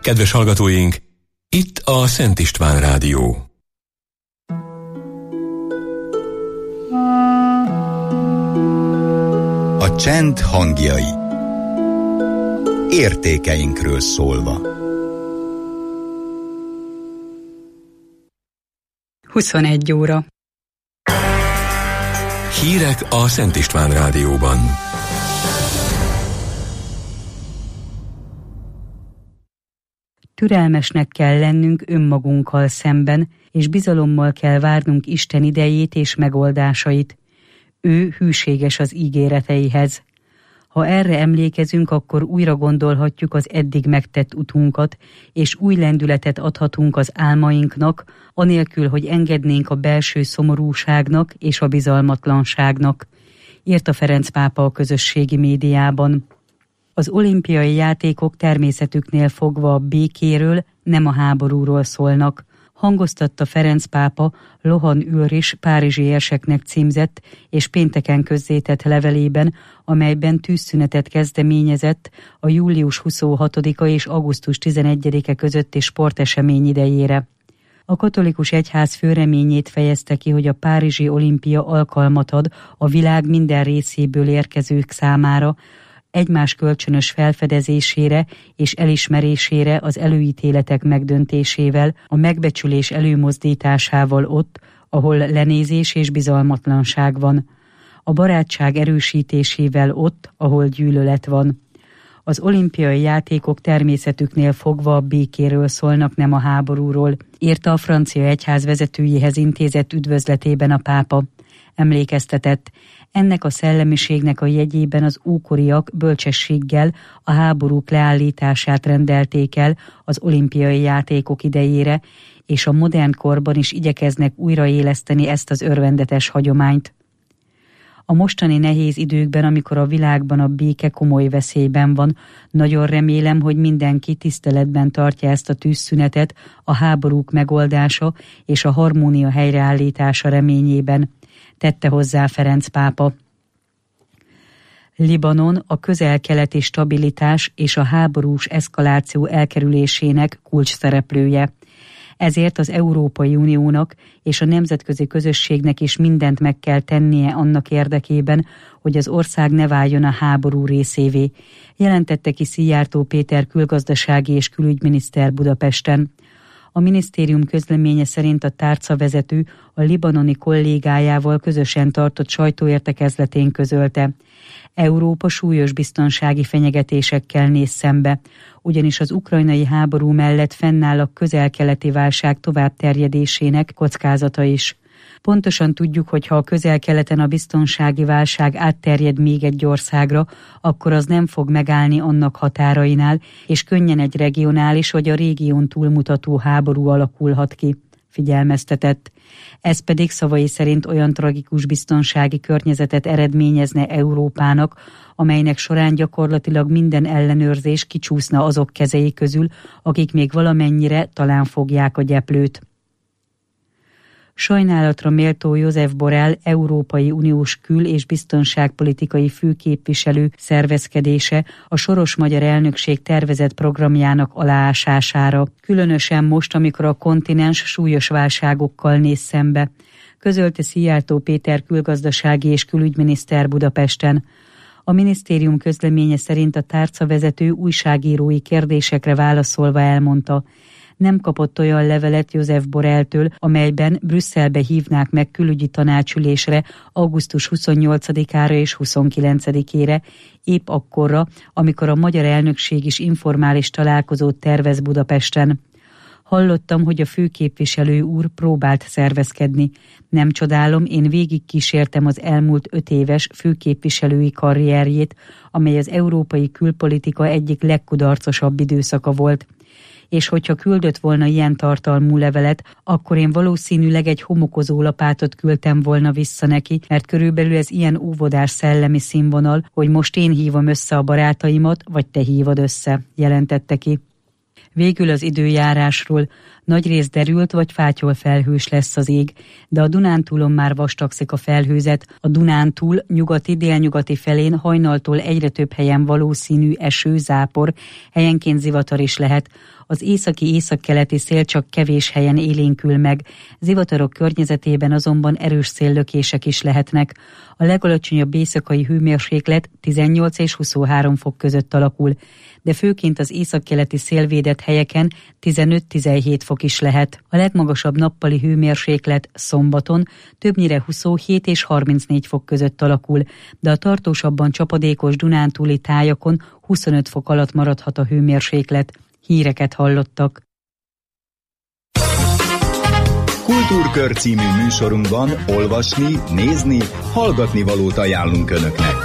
Kedves hallgatóink, itt a Szent István Rádió. A csend hangjai. Értékeinkről szólva. 21 óra. Hírek a Szent István Rádióban. Türelmesnek kell lennünk önmagunkkal szemben, és bizalommal kell várnunk Isten idejét és megoldásait. Ő hűséges az ígéreteihez. Ha erre emlékezünk, akkor újra gondolhatjuk az eddig megtett utunkat, és új lendületet adhatunk az álmainknak, anélkül, hogy engednénk a belső szomorúságnak és a bizalmatlanságnak, írta Ferenc pápa a közösségi médiában. Az olimpiai játékok természetüknél fogva a békéről, nem a háborúról szólnak, hangoztatta Ferenc pápa Lohan Ulrich párizsi érseknek címzett és pénteken közzétett levelében, amelyben tűzszünetet kezdeményezett a július 26-a és augusztus 11-e közötti sportesemény idejére. A katolikus egyház fő reményét fejezte ki, hogy a párizsi olimpia alkalmat ad a világ minden részéből érkezők számára, egymás kölcsönös felfedezésére és elismerésére az előítéletek megdöntésével, a megbecsülés előmozdításával ott, ahol lenézés és bizalmatlanság van, a barátság erősítésével ott, ahol gyűlölet van. Az olimpiai játékok természetüknél fogva a békéről szólnak, nem a háborúról, írta a francia egyház vezetőjéhez intézett üdvözletében a pápa. Emlékeztetett, ennek a szellemiségnek a jegyében az ókoriak bölcsességgel a háborúk leállítását rendelték el az olimpiai játékok idejére, és a modern korban is igyekeznek újraéleszteni ezt az örvendetes hagyományt. A mostani nehéz időkben, amikor a világban a béke komoly veszélyben van, nagyon remélem, hogy mindenki tiszteletben tartja ezt a tűzszünetet a háborúk megoldása és a harmónia helyreállítása reményében, tette hozzá Ferenc pápa. Libanon a közel-keleti stabilitás és a háborús eszkaláció elkerülésének kulcsszereplője. Ezért az Európai Uniónak és a nemzetközi közösségnek is mindent meg kell tennie annak érdekében, hogy az ország ne váljon a háború részévé, jelentette ki Szijjártó Péter külgazdasági és külügyminiszter Budapesten. A minisztérium közleménye szerint a tárcavezető a libanoni kollégájával közösen tartott sajtóértekezletén közölte. Európa súlyos biztonsági fenyegetésekkel néz szembe, ugyanis az ukrajnai háború mellett fennáll a közel-keleti válság továbbterjedésének kockázata is. Pontosan tudjuk, hogy ha a közel-keleten a biztonsági válság átterjed még egy országra, akkor az nem fog megállni annak határainál, és könnyen egy regionális vagy a régión túlmutató háború alakulhat ki, figyelmeztetett. Ez pedig szavai szerint olyan tragikus biztonsági környezetet eredményezne Európának, amelynek során gyakorlatilag minden ellenőrzés kicsúszna azok kezei közül, akik még valamennyire talán fogják a gyeplőt. Sajnálatra méltó Josep Borrell Európai Uniós kül- és biztonságpolitikai főképviselő szervezkedése a soros magyar elnökség tervezett programjának aláásására, különösen most, amikor a kontinens súlyos válságokkal néz szembe, közölte Szijjártó Péter külgazdasági és külügyminiszter Budapesten. A minisztérium közleménye szerint a tárcavezető újságírói kérdésekre válaszolva elmondta, nem kapott olyan levelet Josep Borrelltől, amelyben Brüsszelbe hívnák meg külügyi tanácsülésre augusztus 28-ára és 29-ére, épp akkorra, amikor a magyar elnökség is informális találkozót tervez Budapesten. Hallottam, hogy a főképviselő úr próbált szervezkedni. Nem csodálom, én végigkísértem az elmúlt 5 éves főképviselői karrierjét, amely az európai külpolitika egyik legkudarcosabb időszaka volt. És hogyha küldött volna ilyen tartalmú levelet, akkor én valószínűleg egy homokozó lapátot küldtem volna vissza neki, mert körülbelül ez ilyen óvodás szellemi színvonal, hogy most én hívom össze a barátaimat, vagy te hívod össze, jelentette ki. Végül az időjárásról: nagyrészt derült vagy fátyol felhős lesz az ég, de a Dunántúlon már vastagszik a felhőzet. A Dunántúl nyugati-délnyugati felén hajnaltól egyre több helyen valószínű eső, zápor, helyenként zivatar is lehet. Az északi-északkeleti szél csak kevés helyen élénkül meg, zivatarok környezetében azonban erős széllökések is lehetnek. A legalacsonyabb éjszakai hőmérséklet 18 és 23 fok között alakul, de főként az északkeleti szélvédett helyeken 15-17 fok is lehet. A legmagasabb nappali hőmérséklet szombaton többnyire 27 és 34 fok között alakul, de a tartósabban csapadékos dunántúli tájakon 25 fok alatt maradhat a hőmérséklet. Híreket hallottak. Kultúrkör című műsorunkban olvasni, nézni, hallgatni valót ajánlunk Önöknek.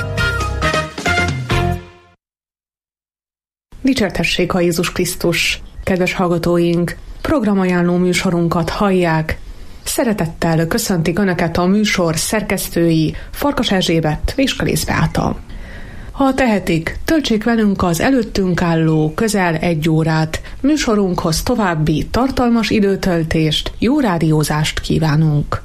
Dicsértessék a Jézus Krisztus! Kedves hallgatóink, programajánló műsorunkat hallják. Szeretettel köszöntik Önöket a műsor szerkesztői Farkas Erzsébet és Kalész Beáta. Ha tehetik, töltsék velünk az előttünk álló közel 1 órát. Műsorunkhoz további tartalmas időtöltést, jó rádiózást kívánunk.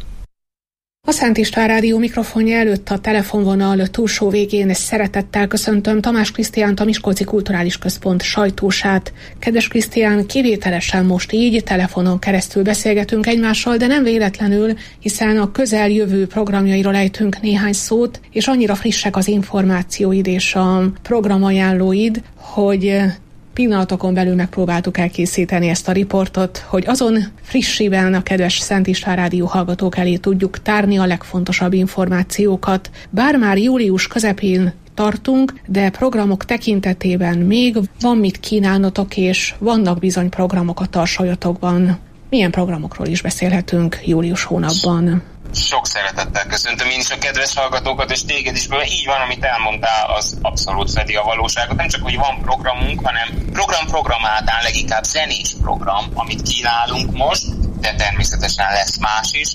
A Szent István Rádió mikrofonja előtt a telefonvonal túlsó végén szeretettel köszöntöm Tamás Krisztiánt, a Miskolci Kulturális Központ sajtósát. Kedves Krisztián, kivételesen most így telefonon keresztül beszélgetünk egymással, de nem véletlenül, hiszen a közeljövő programjairól ejtünk néhány szót, és annyira frissek az információid és a programajánlóid, hogy pillanatokon belül megpróbáltuk elkészíteni ezt a riportot, hogy azon frissiben a kedves Szent István Rádió hallgatók elé tudjuk tárni a legfontosabb információkat. Bár már július közepén tartunk, de programok tekintetében még van mit kínálnotok, és vannak bizony programok a tarsolyotokban. Milyen programokról is beszélhetünk július hónapban? Sok szeretettel köszöntöm én is a kedves hallgatókat, és téged is, mert így van, amit elmondtál, az abszolút fedi a valóságot. Nem csak, hogy van programunk, hanem program által leginkább zenés program, amit kínálunk most, de természetesen lesz más is,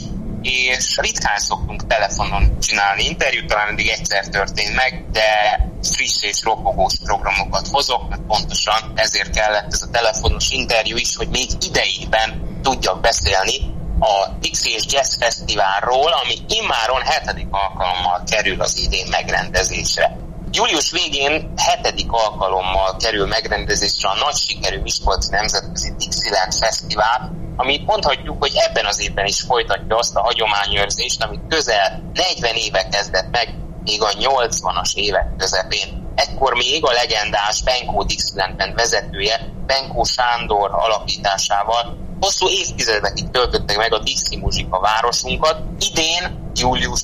és ritkán szoktunk telefonon csinálni interjút, talán eddig egyszer történt meg, de friss és ropogós programokat hozok, mert pontosan ezért kellett ez a telefonos interjú is, hogy még idejében tudjak beszélni a Dixie és Jazz Fesztiválról, ami immáron 7. alkalommal kerül az idén megrendezésre. Július végén 7. alkalommal kerül megrendezésre a nagy sikerű Miskolci Nemzetközi Dixieland Fesztivál, ami mondhatjuk, hogy ebben az évben is folytatja azt a hagyományőrzést, amit közel 40 éve kezdett meg, még a 80-as évek közepén. Ekkor még a legendás Benkó Dixieland Band vezetője, Benkó Sándor alapításával hosszú évtizedekig töltöttek meg a Dixie muzsika városunkat. Idén, július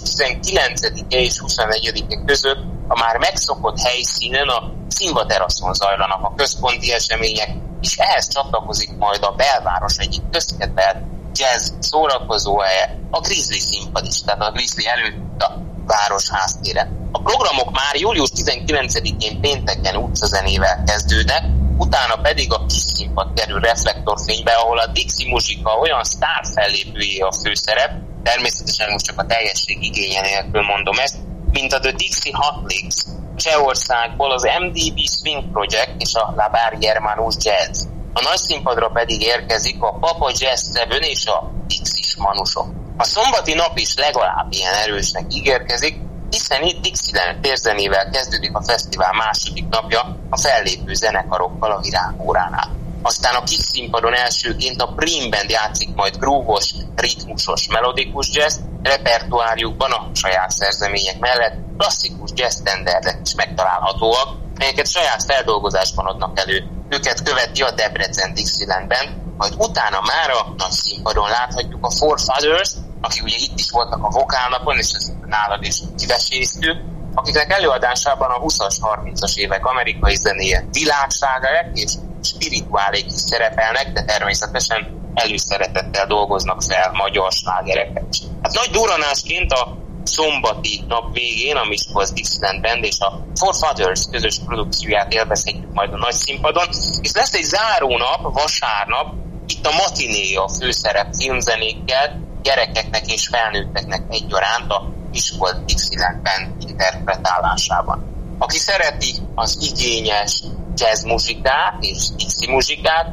19-e és 21-e között a már megszokott helyszínen, a Színva teraszon zajlanak a központi események, és ehhez csatlakozik majd a belváros egyik közkedvelt jazz szórakozóhelye, a Grizzly színpad is, tehát a Grizzly előtt a város háztére. A programok már július 19-én pénteken utcazenével kezdődnek, utána pedig a kis színpad kerül reflektorfénybe, ahol a Dixie muzsika olyan sztár fellépőjé a főszerep, természetesen most csak a teljesség igénye nélkül mondom ezt, mint a The Dixie Hot Licks, Csehországból az MDB Swing Project és a La Barrière Manouche Jazz. A nagy színpadra pedig érkezik a Papa Jazz 7 és a Dixie Manusok. A szombati nap is legalább ilyen erősnek ígérkezik, hiszen itt Dixieland térzenével kezdődik a fesztivál második napja a fellépő zenekarokkal a virágóránál. Aztán a kis színpadon elsőként a Prim Band játszik majd grúvos, ritmusos, melodikus jazz, repertoárjukban a saját szerzemények mellett klasszikus jazz standardek is megtalálhatóak, melyeket saját feldolgozásban adnak elő. Őket követi a Debrecen Dixieland Band, majd utána már a nagy színpadon láthatjuk a Four Fathers, akik ugye itt is voltak a vokálnapon, és ezt nálad is kiveséztük, akiknek előadásában a 20-as, 30-as évek amerikai zenéje világságáek és spirituálék is szerepelnek, de természetesen előszeretettel dolgoznak fel magyar slágereket. Hát nagy durranásként a szombati nap végén a Miskolc Dixieland Band és a Four Fathers közös produkcióját élvezhetjük majd a nagy színpadon, és lesz egy zárónap, vasárnap, itt a matiné a főszerep filmzenékkel, gyerekeknek és felnőtteknek egyaránt a Miskolc Dixieland Band interpretálásában. Aki szereti az igényes jazz muzsikát és Dixie muzsikát,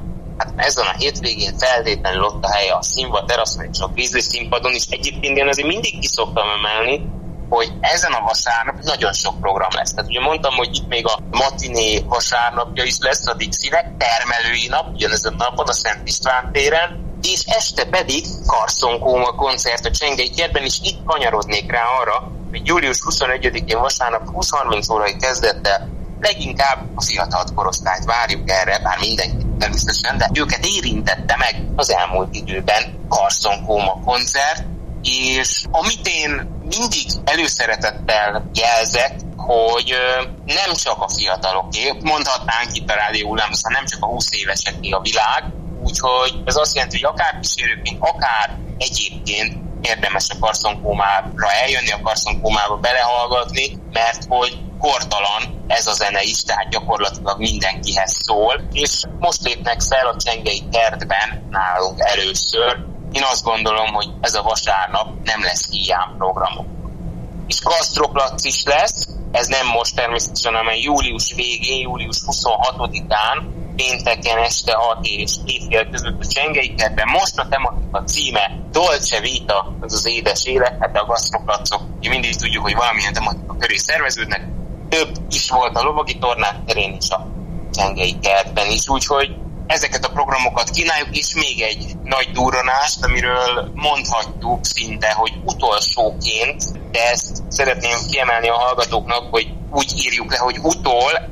hát ezen a hétvégén feltétlenül ott a helye a Színva teraszon és a Grizzly színpadon is. Egyébként én azért mindig ki szoktam emelni, hogy ezen a vasárnap nagyon sok program lesz. Tehát ugye mondtam, hogy itt még a matiné vasárnapja is lesz a Dixinek, termelői nap, ugyanezen napon a Szent István téren, és este pedig Carson Kóma koncert a Csengei Kertben, és itt kanyarodnék rá arra, hogy július 21-én vasárnap 20-30 órai kezdettel leginkább a fiatal korosztályt várjuk erre, bár mindenki természetesen, de őket érintette meg az elmúlt időben Carson Kóma koncert, és amit én mindig előszeretettel jelzek, hogy nem csak a fiataloké, mondhatnánk itt a Rádió Hullámoszon, nem csak a 20 éveseké a világ, úgyhogy ez azt jelenti, hogy akár kísérőként, akár egyébként érdemes a Carson Kómára eljönni, a Carson Kómába belehallgatni, mert hogy kortalan ez a zene is, tehát gyakorlatilag mindenkihez szól, és most lépnek fel a Csengei Kertben nálunk először. Én azt gondolom, hogy ez a vasárnap nem lesz hiány programok. És gasztroplac is lesz, ez nem most természetesen, hanem július végén, július 26-án, pénteken este 6 és 7 között a Csengei Kertben. Most a tematika címe Dolce Vita, az az édes élet, hát a gasztroplacok, mindig tudjuk, hogy valamilyen tematika köré szerveződnek. Több is volt a lovagi tornák terén is a Csengei Kertben is, úgyhogy ezeket a programokat kínáljuk, és még egy nagy durranást, amiről mondhatjuk szinte, hogy utolsóként, de ezt szeretném kiemelni a hallgatóknak, hogy úgy írjuk le, hogy utol,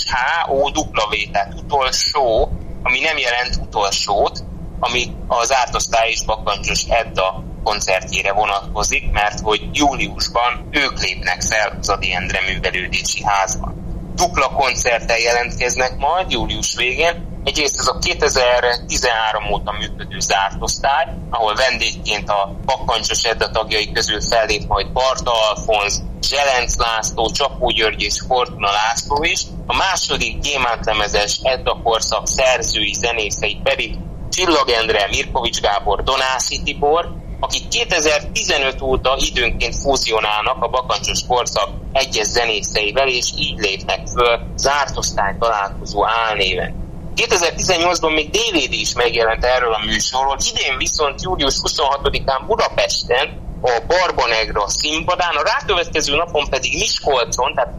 S-H-O-W, tehát utolsó, ami nem jelent utolsót, ami az Ártosztály és Bakkancsos Edda koncertjére vonatkozik, mert hogy júliusban ők lépnek fel az Ady Endre Művelődési Házban. Dupla koncerttel jelentkeznek majd július végén. Egyrészt ez a 2013 óta működő zárt osztály, ahol vendégként a Bakkancsos Edda tagjai közül fellép majd Barta Alfonz, Zselenc László, Csapó György és Fortuna László is. A második gyémántlemezes Edda korszak szerzői, zenészei pedig Csillag Endre, Mirkovics Gábor, Donászi Tibor, akik 2015 óta időnként fúzionálnak a Bakkancsos korszak egyes zenészeivel, és így lépnek föl zárt osztály találkozó álnéven. 2018-ban még DVD is megjelent erről a műsorról, idén viszont július 26-án Budapesten a Barbanegra színpadán, a rákövetkező napon pedig Miskolcon, tehát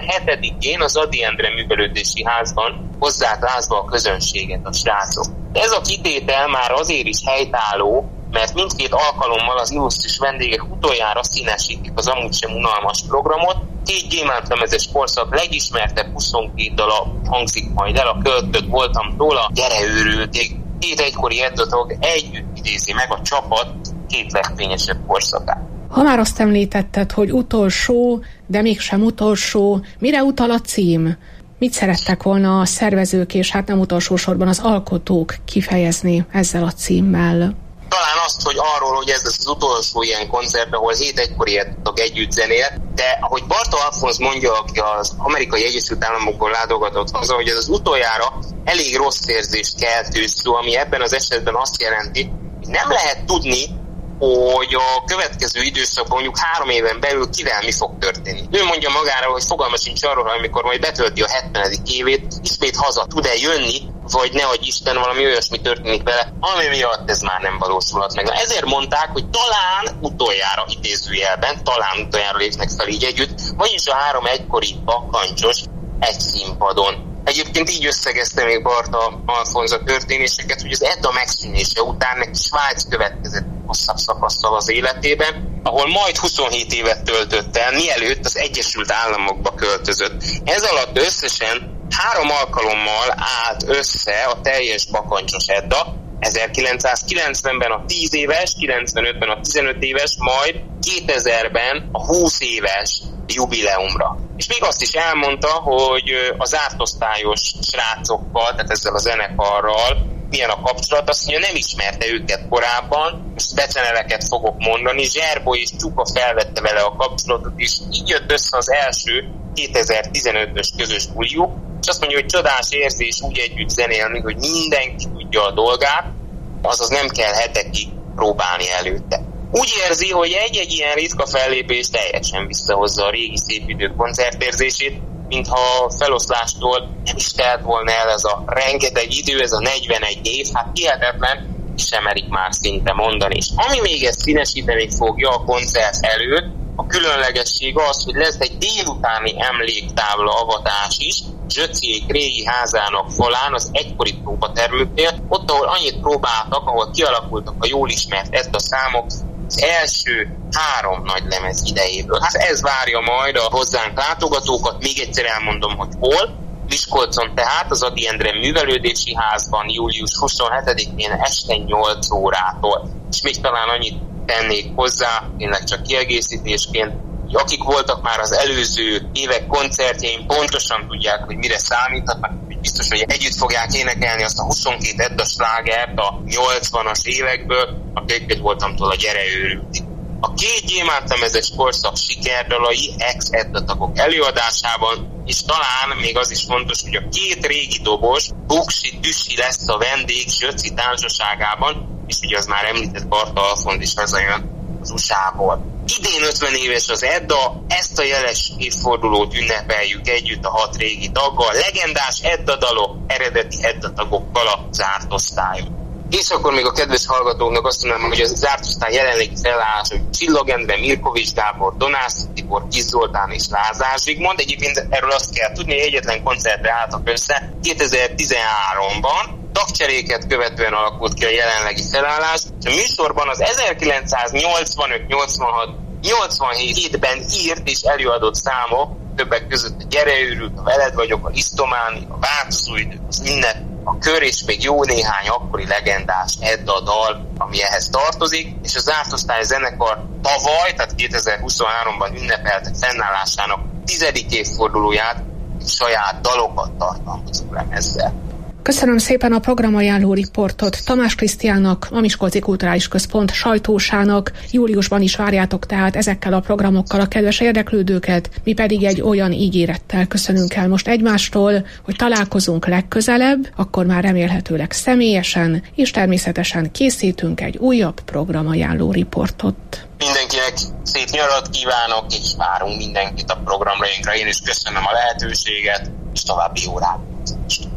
27-én az Ady Endre Művelődési Házban hozzák lázba a közönséget a srácok. Ez a kitétel már azért is helytálló, mert mindkét alkalommal az illusztris vendégek utoljára színesítik az amúgy sem unalmas programot. 2 gyémántlemezes korszak legismertebb 22 dala hangzik majd el, a Költött voltam róla, Gyere őrülték, 2 egykori Edda-tag együtt idézi meg a csapat 2 legfényesebb korszakát. Ha már azt említetted, hogy utolsó, de mégsem utolsó, mire utal a cím? Mit szerettek volna a szervezők és hát nem utolsó sorban az alkotók kifejezni ezzel a címmel? Talán azt, hogy arról, hogy ez lesz az utolsó ilyen koncert, ahol 7 egykori Edda-tag együtt zenél, de ahogy Barta Alfonz mondja, aki az Amerikai Egyesült Államokból látogatott haza, hogy ez az utoljára elég rossz érzést keltő szó, ami ebben az esetben azt jelenti, hogy nem lehet tudni, hogy a következő időszakban mondjuk 3 éven belül kivel mi fog történni. Ő mondja magára, hogy fogalma sincs arról, amikor majd betölti a 70. évét, ismét haza tud-e jönni, vagy nehogy Isten valami olyasmi történik vele, ami miatt ez már nem valósulhat meg. Ezért mondták, hogy talán utoljára idézőjelben, talán utoljára lépnek fel így együtt, vagyis a 3 egykori Bakkancsos egy színpadon. Egyébként így összegezte még Barta Alfonz a történéseket, hogy az Edda megszűnése után neki Svájc következett hosszabb szakasszal az életében, ahol majd 27 évet töltött el, mielőtt az Egyesült Államokba költözött. Ez alatt összesen 3 alkalommal állt össze a teljes Bakkancsos Edda, 1990-ben a 10 éves, 95-ben a 15 éves, majd 2000-ben a 20 éves jubileumra. És még azt is elmondta, hogy az ártosztályos srácokkal, tehát ezzel a zenekarral milyen a kapcsolat, azt mondja, nem ismerte őket korábban, most beceneveket fogok mondani, Zserbo és Csuka felvette vele a kapcsolatot, és így jött össze az első 2015-ös közös buliuk, és azt mondja, hogy csodás érzés úgy együtt zenélni, hogy mindenki tudja a dolgát, azaz nem kell hetekig próbálni előtte. Úgy érzi, hogy egy-egy ilyen ritka fellépés teljesen visszahozza a régi szép idők koncertérzését, mintha a feloszlástól nem is telt volna el ez a rengeteg idő, ez a 41 év, hát hihetetlen, sem merik már szinte mondani. És ami még ezt színesíteni fogja a koncert előtt, a különlegesség az, hogy lesz egy délutáni emléktábla avatás is, Zsöcciék régi házának falán, az egykori próbatermüknél, ott, ahol annyit próbáltak, ahol kialakultak a jól ismert Edda számok, az első 3 nagy lemez idejéből. Hát ez várja majd a hozzánk látogatókat, még egyszer elmondom, hogy hol. Miskolcon tehát az Ady Endre Művelődési Házban július 27-én este 8 órától. És még talán annyit tennék hozzá, tényleg csak kiegészítésként, hogy akik voltak már az előző évek koncertjein, pontosan tudják, hogy mire számíthatnak, hogy biztos, hogy együtt fogják énekelni azt a 22 Edda slágert a 80-as évekből, akiket voltamtól a Gyere őrültig. A 2 gyémántlemezes korszak sikerdalai ex-Edda tagok előadásában, és talán még az is fontos, hogy a 2 régi dobos, Buksi Tüssi lesz a vendég Zsöcci társaságában, és ugye az már említett Barta Alfond is hazajön az USA-ból. Idén 50 éves az Edda, ezt a jeles évfordulót ünnepeljük együtt a 6 régi taggal, legendás Edda dalok, eredeti Edda tagokkal a zárt osztályon. És akkor még a kedves hallgatóknak azt mondanám, hogy az zárt osztály jelenlegi felállás, hogy Csillag Endre, Mirkovics Gábor, Donász Tibor, Kis Zoltán és Lázár Zsigmond. Egyébként erről azt kell tudni, hogy egyetlen koncertre álltak össze 2013-ban, tagcseréket követően alakult ki a jelenlegi felállás. A műsorban az 1985-86-87-ben írt és előadott számok, többek között a Gyere őrült, a Veled vagyok, a Lisztománi, a Változó idő, az Ünnep, a Kör és még jó néhány akkori legendás Edda dal, ami ehhez tartozik, és az zárt osztály zenekar tavaly, tehát 2023-ban ünnepelte fennállásának 10. évfordulóját saját dalokat tartalmazó lemezzel. Köszönöm szépen a programajánló riportot Tamás Krisztiánnak, a Miskolci Kulturális Központ sajtósának. Júliusban is várjátok tehát ezekkel a programokkal a kedves érdeklődőket, mi pedig egy olyan ígérettel köszönünk el most egymástól, hogy találkozunk legközelebb, akkor már remélhetőleg személyesen, és természetesen készítünk egy újabb programajánló riportot. Mindenkinek szép nyarat kívánok, és várunk mindenkit a programjainkra. Én is köszönöm a lehetőséget, és további jó rádiózást.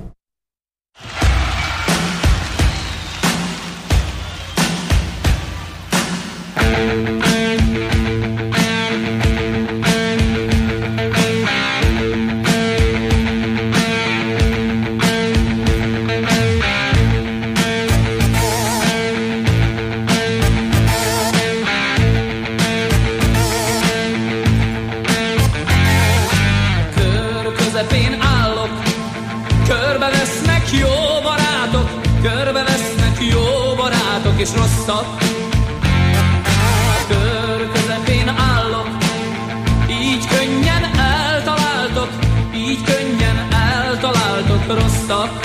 Kör közepén állok, körbevesznek jó barátok, körbevesznek jó barátok és rosszak. Kör közepén állok, így könnyen eltaláltok, így könnyen eltaláltok rosszak.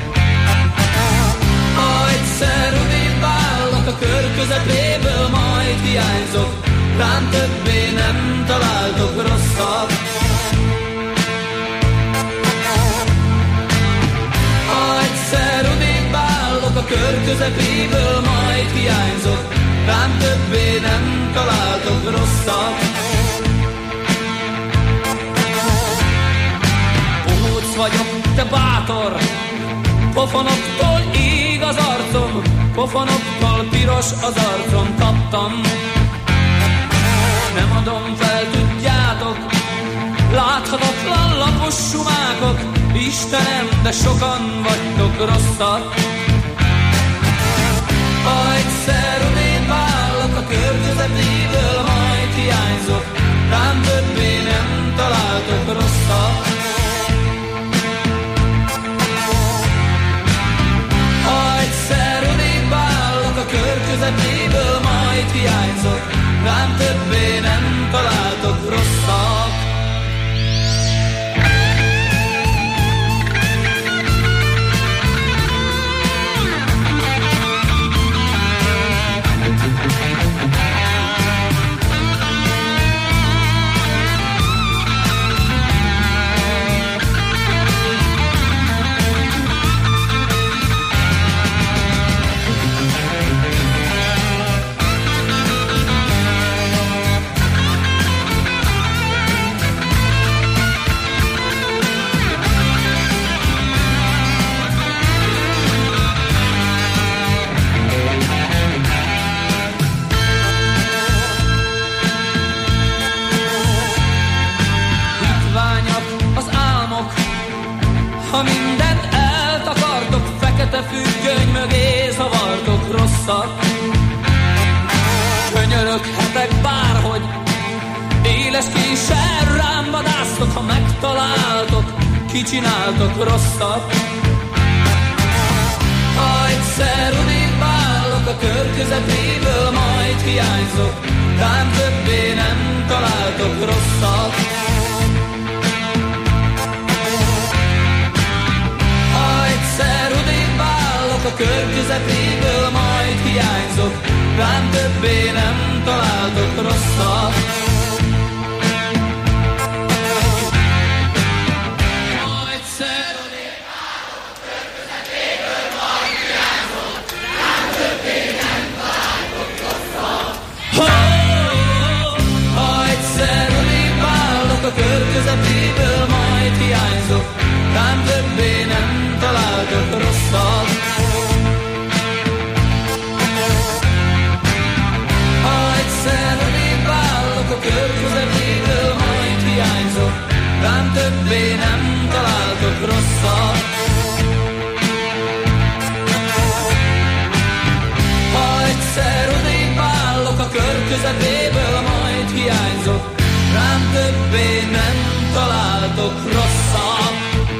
Ha egyszer odébb állok a kör közepéből, majd hiányzok, rám többé nem találtok rosszak. Ha egyszer odébb állok a kör közepéből, majd hiányzok, rám többé nem találtok rosszat. Bohóc vagyok, te bátor, pofonoktól ég az arcom, pofonoktól piros az arcom, kaptam. Nem adom fel, tudjátok, láthatatlan lapos sumákok, Istenem, de sokan vagytok rosszak. Ha egyszer odébb állok a kör közepéből, majd hiányzok, rám többé nem találtok rosszat. Ha egyszer odébb állok a kör közepéből, majd hiányzok, rám többé nem találtok rosszat. rosszat. Könyöröghetek bárhogy, éles késsel rám vadásztok, ha megtaláltok, kicsináltok rosszat. Ha egyszer odébb állok a kör közepéből, majd hiányzok, rám többé nem találtok rosszat. Ha egyszer odébb állok a kör közepéből, majd hiányzok, rám többé nem találtok rosszat. A kör közepéből majd hiányzok, rám többé nem találtok rosszat. Ha egyszer odébb állok a kör közepéből, majd hiányzok, rám többé nem találtok rosszat. Ha egyszer odébb állok a kör közepéből, majd hiányzok, rám többé nem találtok rosszat.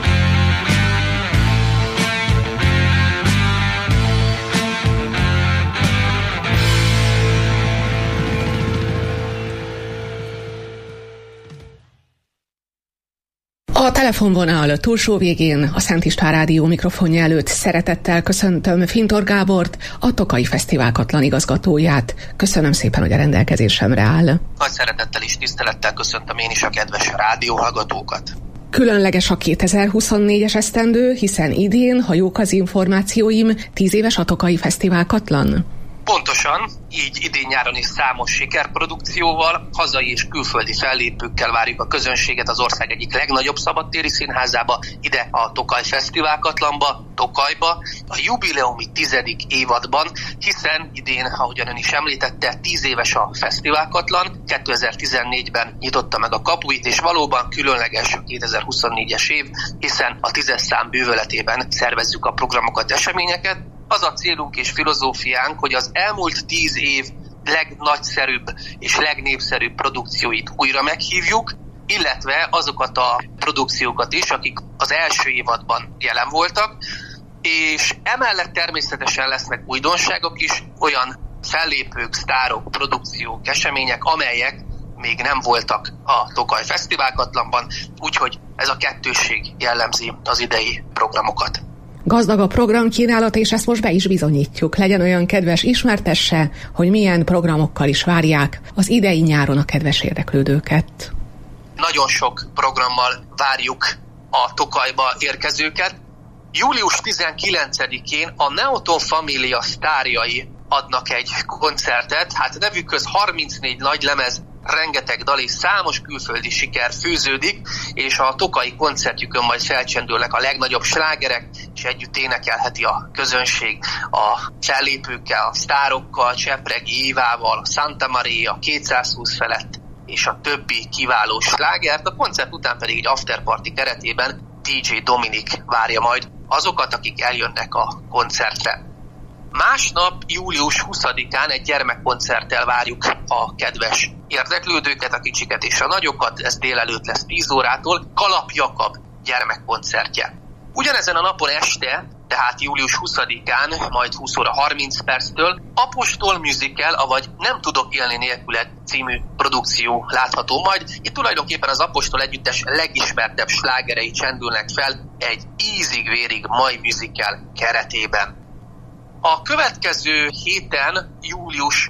A telefonvonal túlsó végén a Szent István Rádió mikrofonja előtt szeretettel köszöntöm Fintor Gábort, a Tokaj Fesztivál Katlan igazgatóját. Köszönöm szépen, hogy a rendelkezésemre áll. Nagy szeretettel és tisztelettel köszöntöm én is a kedves rádióhallgatókat. Különleges a 2024-es esztendő, hiszen idén, ha jók az információim, 10 éves a Tokaj Fesztivál Katlan. Pontosan, így idén-nyáron is számos sikerprodukcióval, hazai és külföldi fellépőkkel várjuk a közönséget az ország egyik legnagyobb szabadtéri színházába, ide a Tokaj Fesztivál Katlanba, Tokajba, a jubileumi 10. évadban, hiszen idén, ahogyan ön is említette, 10 éves a Fesztivál Katlan, 2014-ben nyitotta meg a kapuit, és valóban különleges a 2024-es év, hiszen a 10-es szám bűvöletében szervezzük a programokat, eseményeket. Az a célunk és filozófiánk, hogy az elmúlt 10 év legnagyszerűbb és legnépszerűbb produkcióit újra meghívjuk, illetve azokat a produkciókat is, akik az első évadban jelen voltak, és emellett természetesen lesznek újdonságok is, olyan fellépők, sztárok, produkciók, események, amelyek még nem voltak a Tokaj Fesztivál Katlanban, úgyhogy ez a kettősség jellemzi az idei programokat. Gazdag a programkínálat, és ezt most be is bizonyítjuk. Legyen olyan kedves, ismertesse, hogy milyen programokkal is várják az idei nyáron a kedves érdeklődőket. Nagyon sok programmal várjuk a Tokajba érkezőket. Július 19-én a Neoton Família sztárjai adnak egy koncertet, hát nevükhöz 34 nagy lemez, rengeteg dal és számos külföldi siker fűződik, és a tokai koncertjükön majd felcsendülnek a legnagyobb slágerek, és együtt énekelheti a közönség a fellépőkkel, a sztárokkal, Csepregi Évával, Santa Maria, 220 felett, és a többi kiváló slágert. A koncert után pedig egy afterparty keretében DJ Dominik várja majd azokat, akik eljönnek a koncertre. Másnap, július 20-án egy gyermekkoncerttel várjuk a kedves érdeklődőket, a kicsiket és a nagyokat. Ez délelőtt lesz 10 órától, Kalap Jakab gyermekkoncertje. Ugyanezen a napon este, tehát július 20-án, majd 20 óra 30 perctől Apostol Musical, avagy Nem tudok élni nélküled című produkció látható majd. Itt tulajdonképpen az Apostol együttes legismertebb slágerei csendülnek fel egy ízig-vérig mai musical keretében. A következő héten, július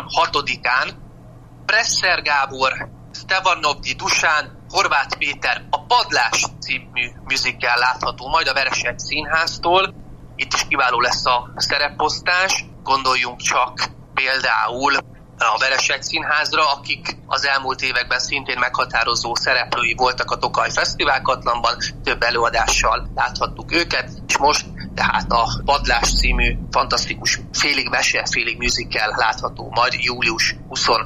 26-án Presser Gábor, Stevanovdi Dusán, Horváth Péter a Padlás című musical látható majd a Vereshegy Színháztól. Itt is kiváló lesz a szereposztás. Gondoljunk csak például a Vereshegy Színházra, akik az elmúlt években szintén meghatározó szereplői voltak a Tokaj Fesztivál Katlanban, több előadással láthattuk őket, és most tehát a Padlás című fantasztikus félig mese, félig musical látható majd július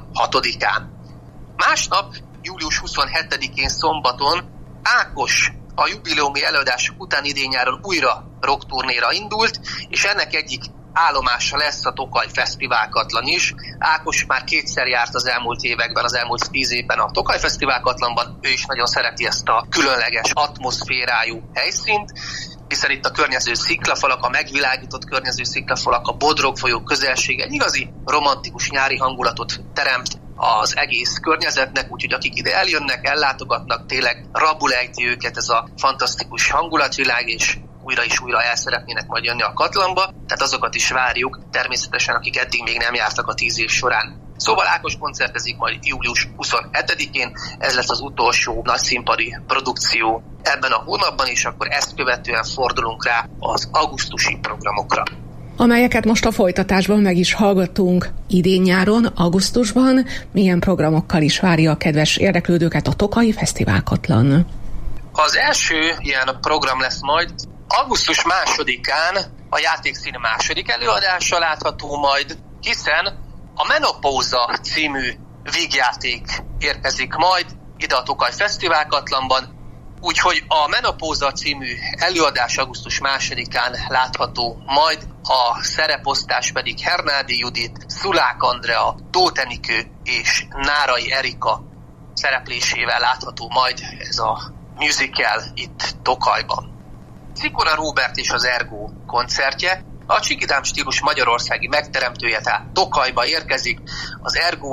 26-án. Másnap, július 27-én szombaton Ákos a jubileumi előadások után idén-nyáron újra rockturnéra indult, és ennek egyik állomása lesz a Tokaj Fesztiválkatlan is. Ákos már kétszer járt az elmúlt években, az elmúlt 10 évben a Tokaj Fesztiválkatlanban. Ő is nagyon szereti ezt a különleges atmoszférájú helyszínt, hiszen itt a környező sziklafalak, a megvilágított környező sziklafalak, a Bodrog folyó közelsége egy igazi romantikus nyári hangulatot teremt az egész környezetnek, úgyhogy akik ide eljönnek, ellátogatnak, tényleg rabul ejti őket ez a fantasztikus hangulatvilág, és újra és újra el szeretnének majd jönni a Katlanba, tehát azokat is várjuk, természetesen akik eddig még nem jártak a 10 év során. Szóval Ákos koncertezik majd július 27-én, ez lesz az utolsó nagyszínpadi produkció ebben a hónapban, és akkor ezt követően fordulunk rá az augusztusi programokra, amelyeket most a folytatásban meg is hallgattunk. Idén nyáron, augusztusban milyen programokkal is várja a kedves érdeklődőket a Tokaji Fesztiválkatlan? Az első ilyen program lesz majd augusztus 2-án a Játékszín második előadása látható majd, hiszen a Menopóza című vígjáték érkezik majd ide a Tokaj Fesztiválkatlanban, úgyhogy a Menopóza című előadás augusztus 2-án látható majd, a szereposztás pedig Hernádi Judit, Szulák Andrea, Tóth Enikő és Nárai Erika szereplésével látható majd ez a musical itt Tokajban. Szikora Róbert és az Ergo koncertje, a csigidám stílus magyarországi megteremtője, tehát Tokajba érkezik. Az Ergo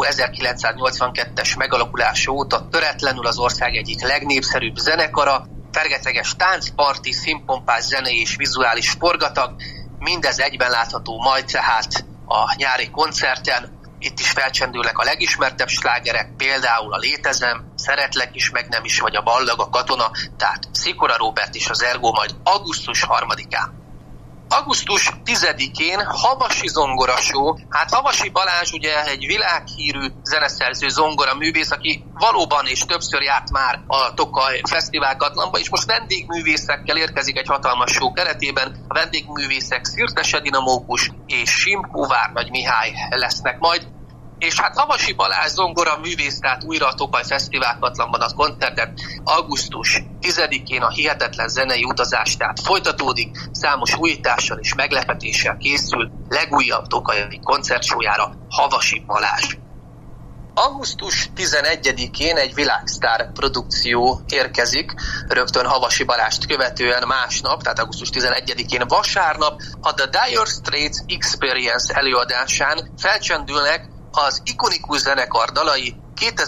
1982-es megalakulása óta töretlenül az ország egyik legnépszerűbb zenekara, fergeteges táncparti, színpompás zenei és vizuális forgatag, mindez egyben látható majd tehát a nyári koncerten. Itt is felcsendülnek a legismertebb slágerek, például a Létezem, Szeretlek is, meg nem is, vagy a Ballag, a Katona, tehát Szikora Róbert és az Ergo majd augusztus 3-án. Augusztus 10-én Havasi zongorashow. Hát Havasi Balázs ugye egy világhírű zeneszerző, zongoraművész, aki valóban és többször járt már a Tokaj Fesztiválkatlanba, és most vendégművészekkel érkezik egy hatalmas show keretében. A vendégművészek Szirtese Dinamókus és Simkó Várnagy Mihály lesznek majd. És hát Havasi Balázs zongora művész, tehát újra a Tokaj Fesztiválkatlanban a koncertet augusztus 10-én a hihetetlen zenei utazás, tehát folytatódik, számos újítással és meglepetéssel készül legújabb tokaji koncertsójára Havasi Balázs. Augusztus 11-én egy világsztár produkció érkezik, rögtön Havasi Balázst követően másnap, tehát augusztus 11-én vasárnap a The Dire Straits Experience előadásán felcsendülnek az ikonikus zenekar dalai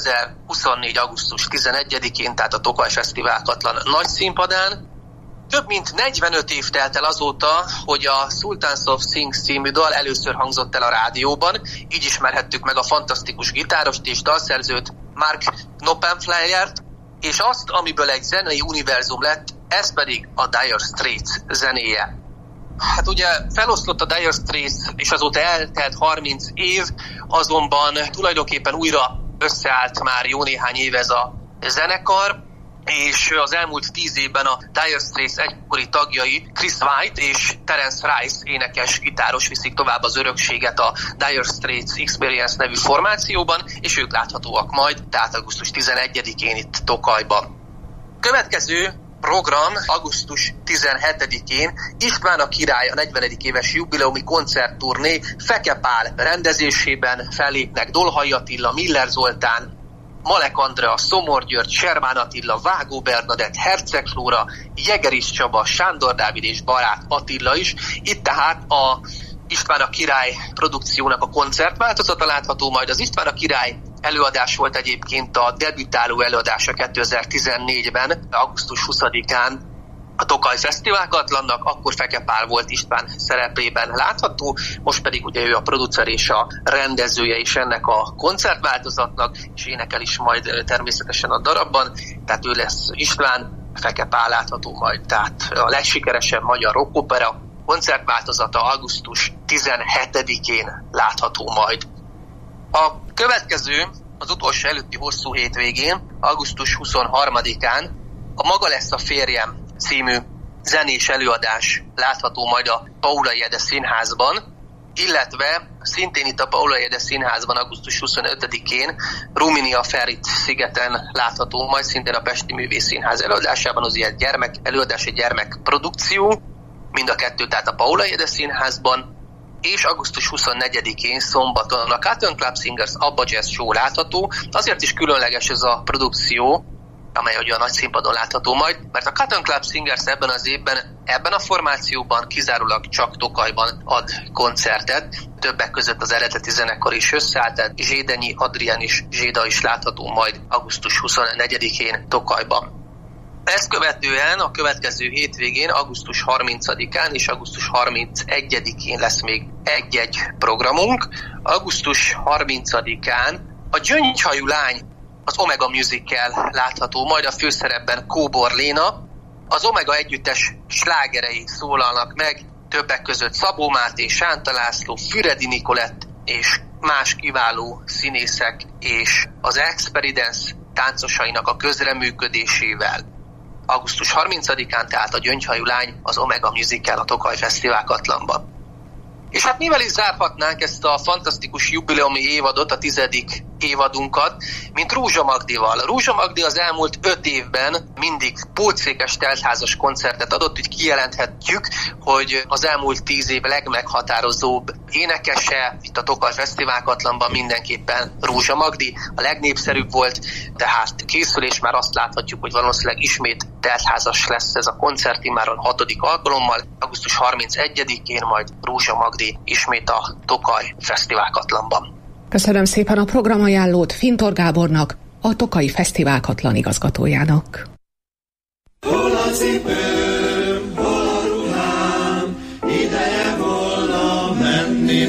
2024. augusztus 11-én, tehát a Tokaj Fesztiválkatlan nagy színpadán. Több mint 45 év telt el azóta, hogy a Sultans of Swing című dal először hangzott el a rádióban, így ismerhettük meg a fantasztikus gitárost és dalszerzőt, Mark Knoppenfleiert, és azt, amiből egy zenei univerzum lett, ez pedig a Dire Straits zenéje. Hát ugye feloszlott a Dire Straits, és azóta eltelt 30 év, azonban tulajdonképpen újra összeállt már jó néhány éve ez a zenekar, és az elmúlt 10 évben a Dire Straits egykori tagjai Chris White és Terence Rice énekes, gitáros viszik tovább az örökséget a Dire Straits Experience nevű formációban, és ők láthatóak majd, tehát augusztus 11-én itt Tokajban. Következő program augusztus 17-én István a Király a 40. éves jubileumi koncertturné Feke Pál rendezésében fellépnek Dolhai Attila, Miller Zoltán, Malek Andrea, Szomor György, Sermán Attila, Vágó Bernadett, Herceg Flóra, Jegeris Csaba, Sándor Dávid és Barát Attila is. Itt tehát a István a Király produkciónak a koncertváltozata látható majd. Az István a Király előadás volt egyébként a debütáló előadása 2014-ben, augusztus 20-án a Tokaj Fesztiválkatlannak, akkor Feke Pál volt István szerepében látható, most pedig ugye ő a producer és a rendezője is ennek a koncertváltozatnak, és énekel is majd természetesen a darabban, tehát ő lesz István, Feke Pál látható majd, tehát a legsikeresebb magyar rockopera koncertváltozata augusztus 17-én látható majd. A következő, az utolsó előtti hosszú hétvégén, augusztus 23-án a Maga lesz a férjem című zenés előadás látható majd a Paula Jede Színházban, illetve szintén itt a Paula Jede Színházban augusztus 25-én Ruminia Ferit szigeten látható majd, szintén a Pesti Művészszínház előadásában, az ilyen gyermek előadás, egy gyermekprodukció, mind a kettő, tehát a Paula Jede Színházban. és augusztus 24-én szombaton a Cotton Club Singers Abba Jazz Show látható. Azért is különleges ez a produkció, amely ugye a nagy színpadon látható majd, mert a Cotton Club Singers ebben az évben, ebben a formációban kizárólag csak Tokajban ad koncertet. Többek között az eredeti zenekar is összeállt, tehát Zsédenyi Adrián és Zséda is látható majd augusztus 24-én Tokajban. Ezt követően a következő hétvégén, augusztus 30-án és augusztus 31-én lesz még egy-egy programunk. Augusztus 30-án a Gyöngyhajú lány, az Omega Musical látható, majd a főszerepben Kóbor Léna. Az Omega együttes slágerei szólalnak meg, többek között Szabó Máté, Sánta László, Füredi Nikolett és más kiváló színészek és az Experience táncosainak a közreműködésével. Augusztus 30-án tehát a Gyöngyhajú lány, az Omega Musical a Tokaj Fesztivál Katlanban. És hát mivel is zárhatnánk ezt a fantasztikus jubileumi évadot, a 10. évadunkat, mint Rózsa Magdival. Rózsa Magdi az elmúlt 5 évben mindig pótszékes teltházas koncertet adott, úgy kijelenthetjük, hogy az elmúlt 10 év legmeghatározóbb énekese, itt a Tokaj Fesztivál Katlanban mindenképpen Rózsa Magdi, a legnépszerűbb volt, tehát készül, és már azt láthatjuk, hogy valószínűleg ismét teltházas lesz ez a koncert, immáron 6. alkalommal, augusztus 31-én majd Rózsa Magdi ismét a Tokaj Fesztivál Katlanban. Köszönöm szépen a programajánlót Fintor Gábornak, a Tokaji Fesztivál Katlan igazgatójának. Hol a cipőm, hol a ruhám, ideje volna menni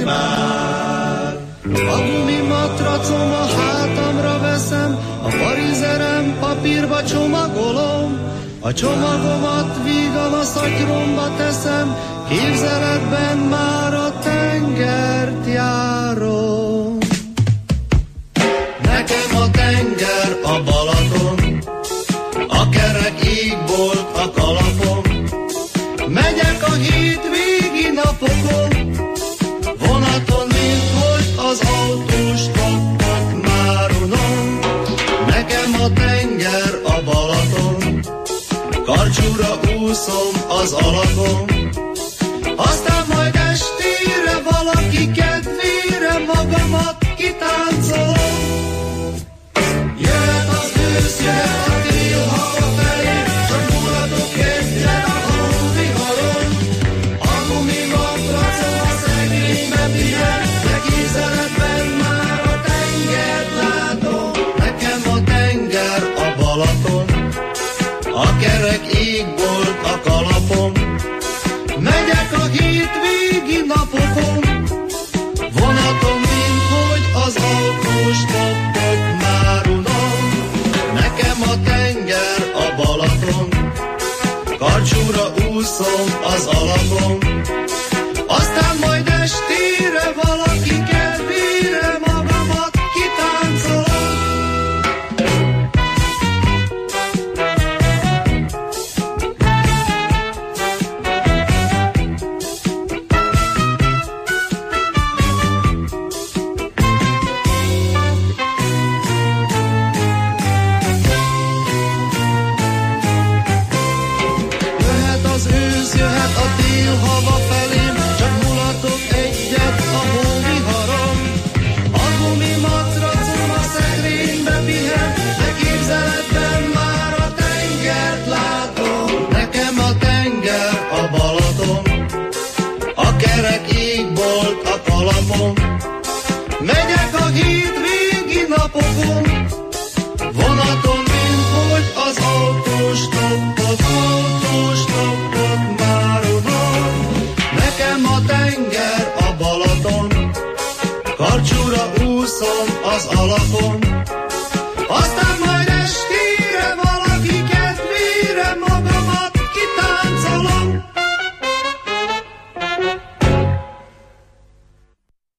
már. A gumimatracom a hátamra veszem, a parizerem papírba csomagolom, a csomagomat vígan a szatyromba teszem, képzeletben már a tengert járom. Nekem a tenger a Balaton, a kerek égbolt a kalapom. Megyek a hétvégi napokon, vonaton, mint hogy az autós toppot már unom. Nekem a tenger a Balaton, karcsúra úszom az alapon. Aztán majd estére valaki kedvére magamat kitáncolom. Jöhet az ősz, jöhet a tél hazafelé, csak muladok egyet a hóviharon. A gumimatracom a szekrénybe pihen, de kézeletben már a tengert látom. Nekem a tenger a Balaton, a kerek égbolt a kalapom. Megyek a hétvégi napokon, vonaton, mint hogy az autós toppot már unom. Nekem a tenger a Balaton, karcsúra úszom az alapon. Aztán majd estére valaki kedvére magamat kitáncolom. Jöhet a tél hava felém, csak mulatok egyet a hóviharon. A gumimatracom a szekrénybe pihen, de képzeletben már a tengert látom. Nekem a tenger a Balaton, a kerek égbolt a kalapom. Megyek a hétvégi napokon, vonaton, mint hogy az autós toppot már unom. Nekem a tenger a Balaton, karcsúra úszom az alapon. Aztán majd estére valaki kedvére magamat kitáncolom.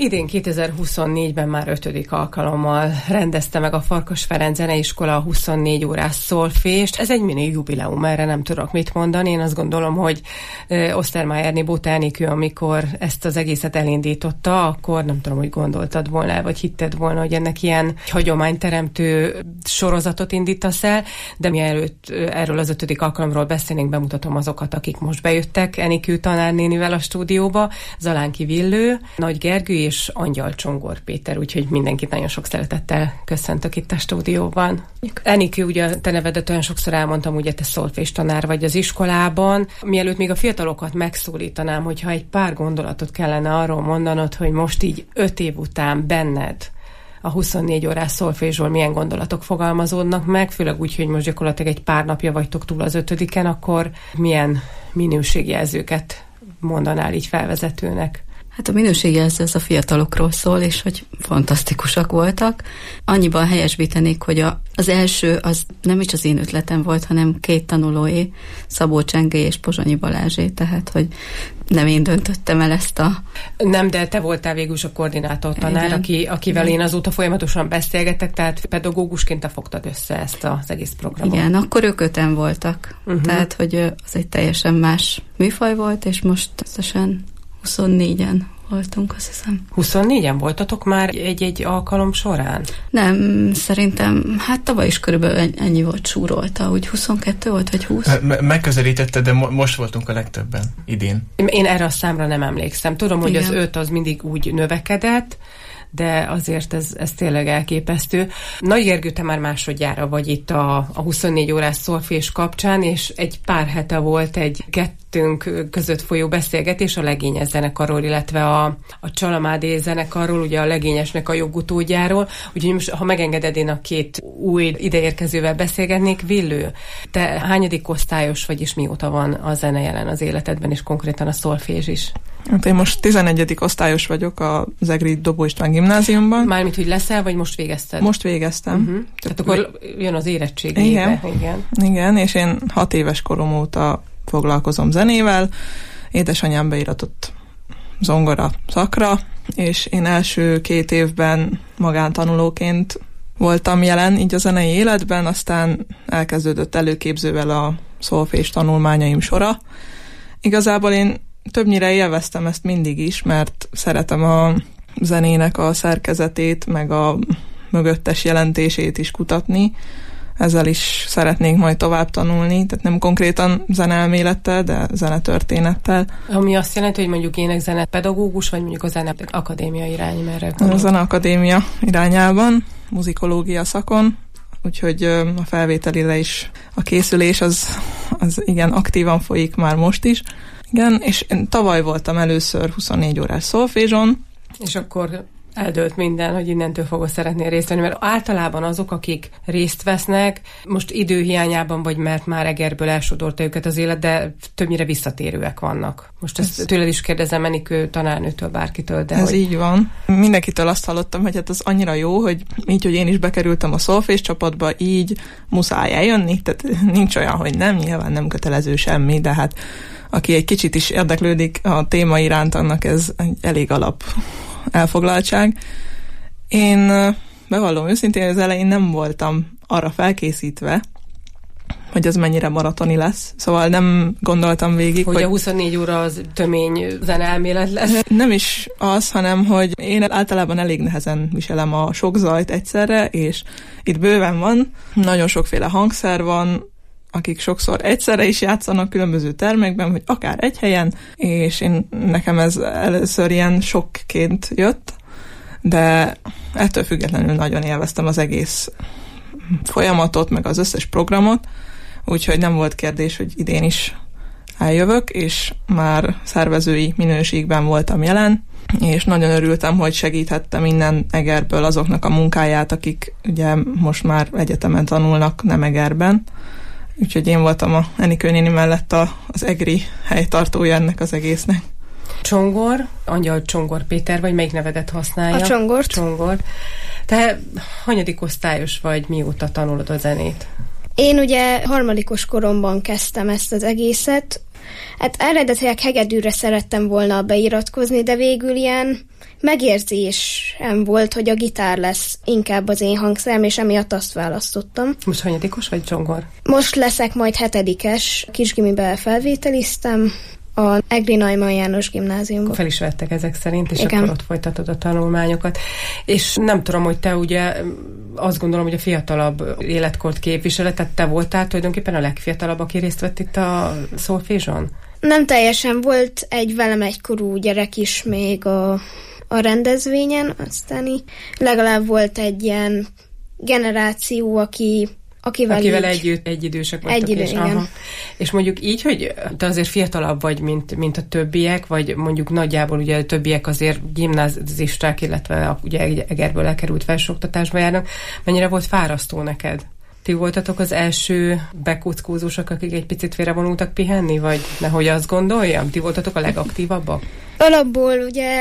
Idén 2024-ben már 5. alkalommal rendezte meg a Farkas Ferenc Zeneiskola a 24 órás szolfést. Ez egy mini jubileum, erre nem tudok mit mondani. Én azt gondolom, hogy Ostermeier Nibóta Enikő, amikor ezt az egészet elindította, akkor nem tudom, hogy gondoltad volna, vagy hitted volna, hogy ennek ilyen hagyományteremtő sorozatot indítasz el, de mielőtt erről az 5. alkalomról beszélnénk, bemutatom azokat, akik most bejöttek Enikő tanárnénivel a stúdióba. Zalánki Villő, Nagy Gergő és Angyal Csongor Péter, úgyhogy mindenkit nagyon sok szeretettel köszöntök itt a stúdióban. Enikő, ugye te nevedet olyan sokszor elmondtam, ugye te szolfés tanár vagy az iskolában. Mielőtt még a fiatalokat megszólítanám, hogyha egy pár gondolatot kellene arról mondanod, hogy most így 5 év után benned a 24 órás szolfésról milyen gondolatok fogalmazódnak meg, főleg úgy, hogy most gyakorlatilag egy pár napja vagytok túl az 5-en, akkor milyen minőségjelzőket mondanál így felvezetőnek? Hát a minőségjelző az a fiatalokról szól, és hogy fantasztikusak voltak. Annyiban helyesbítenék, hogy az első az nem is az én ötletem volt, hanem 2 tanulóé, Szabó Csengé és Pozsonyi Balázsé, tehát hogy nem én döntöttem el ezt a... Nem, de te voltál végül is a koordinátor tanár, akivel én azóta folyamatosan beszélgetek, tehát pedagógusként te fogtad össze ezt az egész programot. Igen, akkor ők 5-en voltak, tehát hogy az egy teljesen más műfaj volt, és most összesen 24-en voltunk, azt hiszem. 24-en voltatok már egy alkalom során? Nem, szerintem, hát tavaly is körülbelül ennyi volt súrolta, úgy 22 volt, vagy 20? Megközelítette, de most voltunk a legtöbben idén. Én erre a számra nem emlékszem. Tudom, hogy az 5 az mindig úgy növekedett, de azért ez tényleg elképesztő. Nagy Gergő, te már másodjára vagy itt a 24 órás szolfés kapcsán, és egy pár hete volt egy kettőnk között folyó beszélgetés a Legényes zenekarról, illetve a Csalamádé zenekarról, ugye a Legényesnek a jogutódjáról. Úgyhogy most, ha megengeded, én a 2 új ideérkezővel beszélgetnék. Villő, te hányadik osztályos vagy, és mióta van a zene jelen az életedben, és konkrétan a szolfés is? Hát én most 11. osztályos vagyok az egri Dobó István gimnáziumban. Mármint, hogy leszel, vagy most végezted? Most végeztem. Tehát akkor jön az érettség éve. Igen, és én 6 éves korom óta foglalkozom zenével. Édesanyám beiratott zongora szakra, és én első 2 évben magántanulóként voltam jelen így a zenei életben, aztán elkezdődött előképzővel a szolfés tanulmányaim sora. Igazából én többnyire élveztem ezt mindig is, mert szeretem a zenének a szerkezetét, meg a mögöttes jelentését is kutatni. Ezzel is szeretnék majd tovább tanulni, tehát nem konkrétan zeneelmélettel, de zenetörténettel. Ami azt jelenti, hogy mondjuk ének-zene pedagógus, vagy mondjuk a zeneakadémia irány, merre a zeneakadémia irányában, muzikológia szakon, úgyhogy a felvételire is a készülés az igen aktívan folyik már most is. Igen, és én tavaly voltam először 24 órás szolfézson. És akkor eldőlt minden, hogy innentől fogod szeretni részt venni, mert általában azok, akik részt vesznek, most időhiányában, vagy mert már Egerből elsodorta őket az élet, de többnyire visszatérőek vannak. Most ezt tőled is kérdezem, Enikő tanárnőtől, bárkitől, de ez így van. Mindenkitől azt hallottam, hogy hát az annyira jó, hogy így, hogy én is bekerültem a szolfés csapatba, így muszáj eljönni, tehát nincs olyan, hogy nem, nyilván nem kötelező semmi, de hát aki egy kicsit is érdeklődik a téma iránt, annak ez egy elég alap elfoglaltság. Én bevallom őszintén, az elején nem voltam arra felkészítve, hogy ez mennyire maratoni lesz. Szóval nem gondoltam végig, hogy a 24 óra az tömény zeneelmélet lesz. Nem is az, hanem hogy én általában elég nehezen viselem a sok zajt egyszerre, és itt bőven van, nagyon sokféle hangszer van, akik sokszor egyszerre is játszanak különböző termekben, vagy akár egy helyen, és nekem ez először ilyen sokként jött, de ettől függetlenül nagyon élveztem az egész folyamatot, meg az összes programot, úgyhogy nem volt kérdés, hogy idén is eljövök, és már szervezői minőségben voltam jelen, és nagyon örültem, hogy segíthettem innen Egerből azoknak a munkáját, akik ugye most már egyetemen tanulnak, nem Egerben. Úgyhogy én voltam a Enikő néni mellett az egri helytartója ennek az egésznek. Csongor, Angyal Csongor Péter, vagy melyik nevedet használja? A Csongort. Csongor. Te hanyadik osztályos vagy, mióta tanulod a zenét? Én ugye 3. koromban kezdtem ezt az egészet. Hát eredetileg hegedűre szerettem volna beiratkozni, de végül ilyen megérzésem volt, hogy a gitár lesz inkább az én hangszerem, és emiatt azt választottam. Most hanyadikos vagy zsongor? Most leszek majd 7-es, kisgimibe felvételiztem, a Egri Neumann János Gimnáziumban. Fel is vettek ezek szerint, és igen. Akkor ott folytatod a tanulmányokat. És nem tudom, hogy te ugye azt gondolom, hogy a fiatalabb életkort képviseled, tehát te voltál tulajdonképpen a legfiatalabb, aki részt vett itt a szolfézson? Nem teljesen, volt egy velem egykorú gyerek is még a rendezvényen, aztán legalább volt egy ilyen generáció, akivel egy idősek vagytok. Igen. És mondjuk így, hogy te azért fiatalabb vagy, mint a többiek, vagy mondjuk nagyjából ugye a többiek azért gimnázisták, illetve ugye Egerből elkerült felsőoktatásba járnak. Mennyire volt fárasztó neked? Ti voltatok az első bekuckózósak, akik egy picit félrevonultak pihenni, vagy nehogy azt gondoljam? Ti voltatok a legaktívabbak? Alapból ugye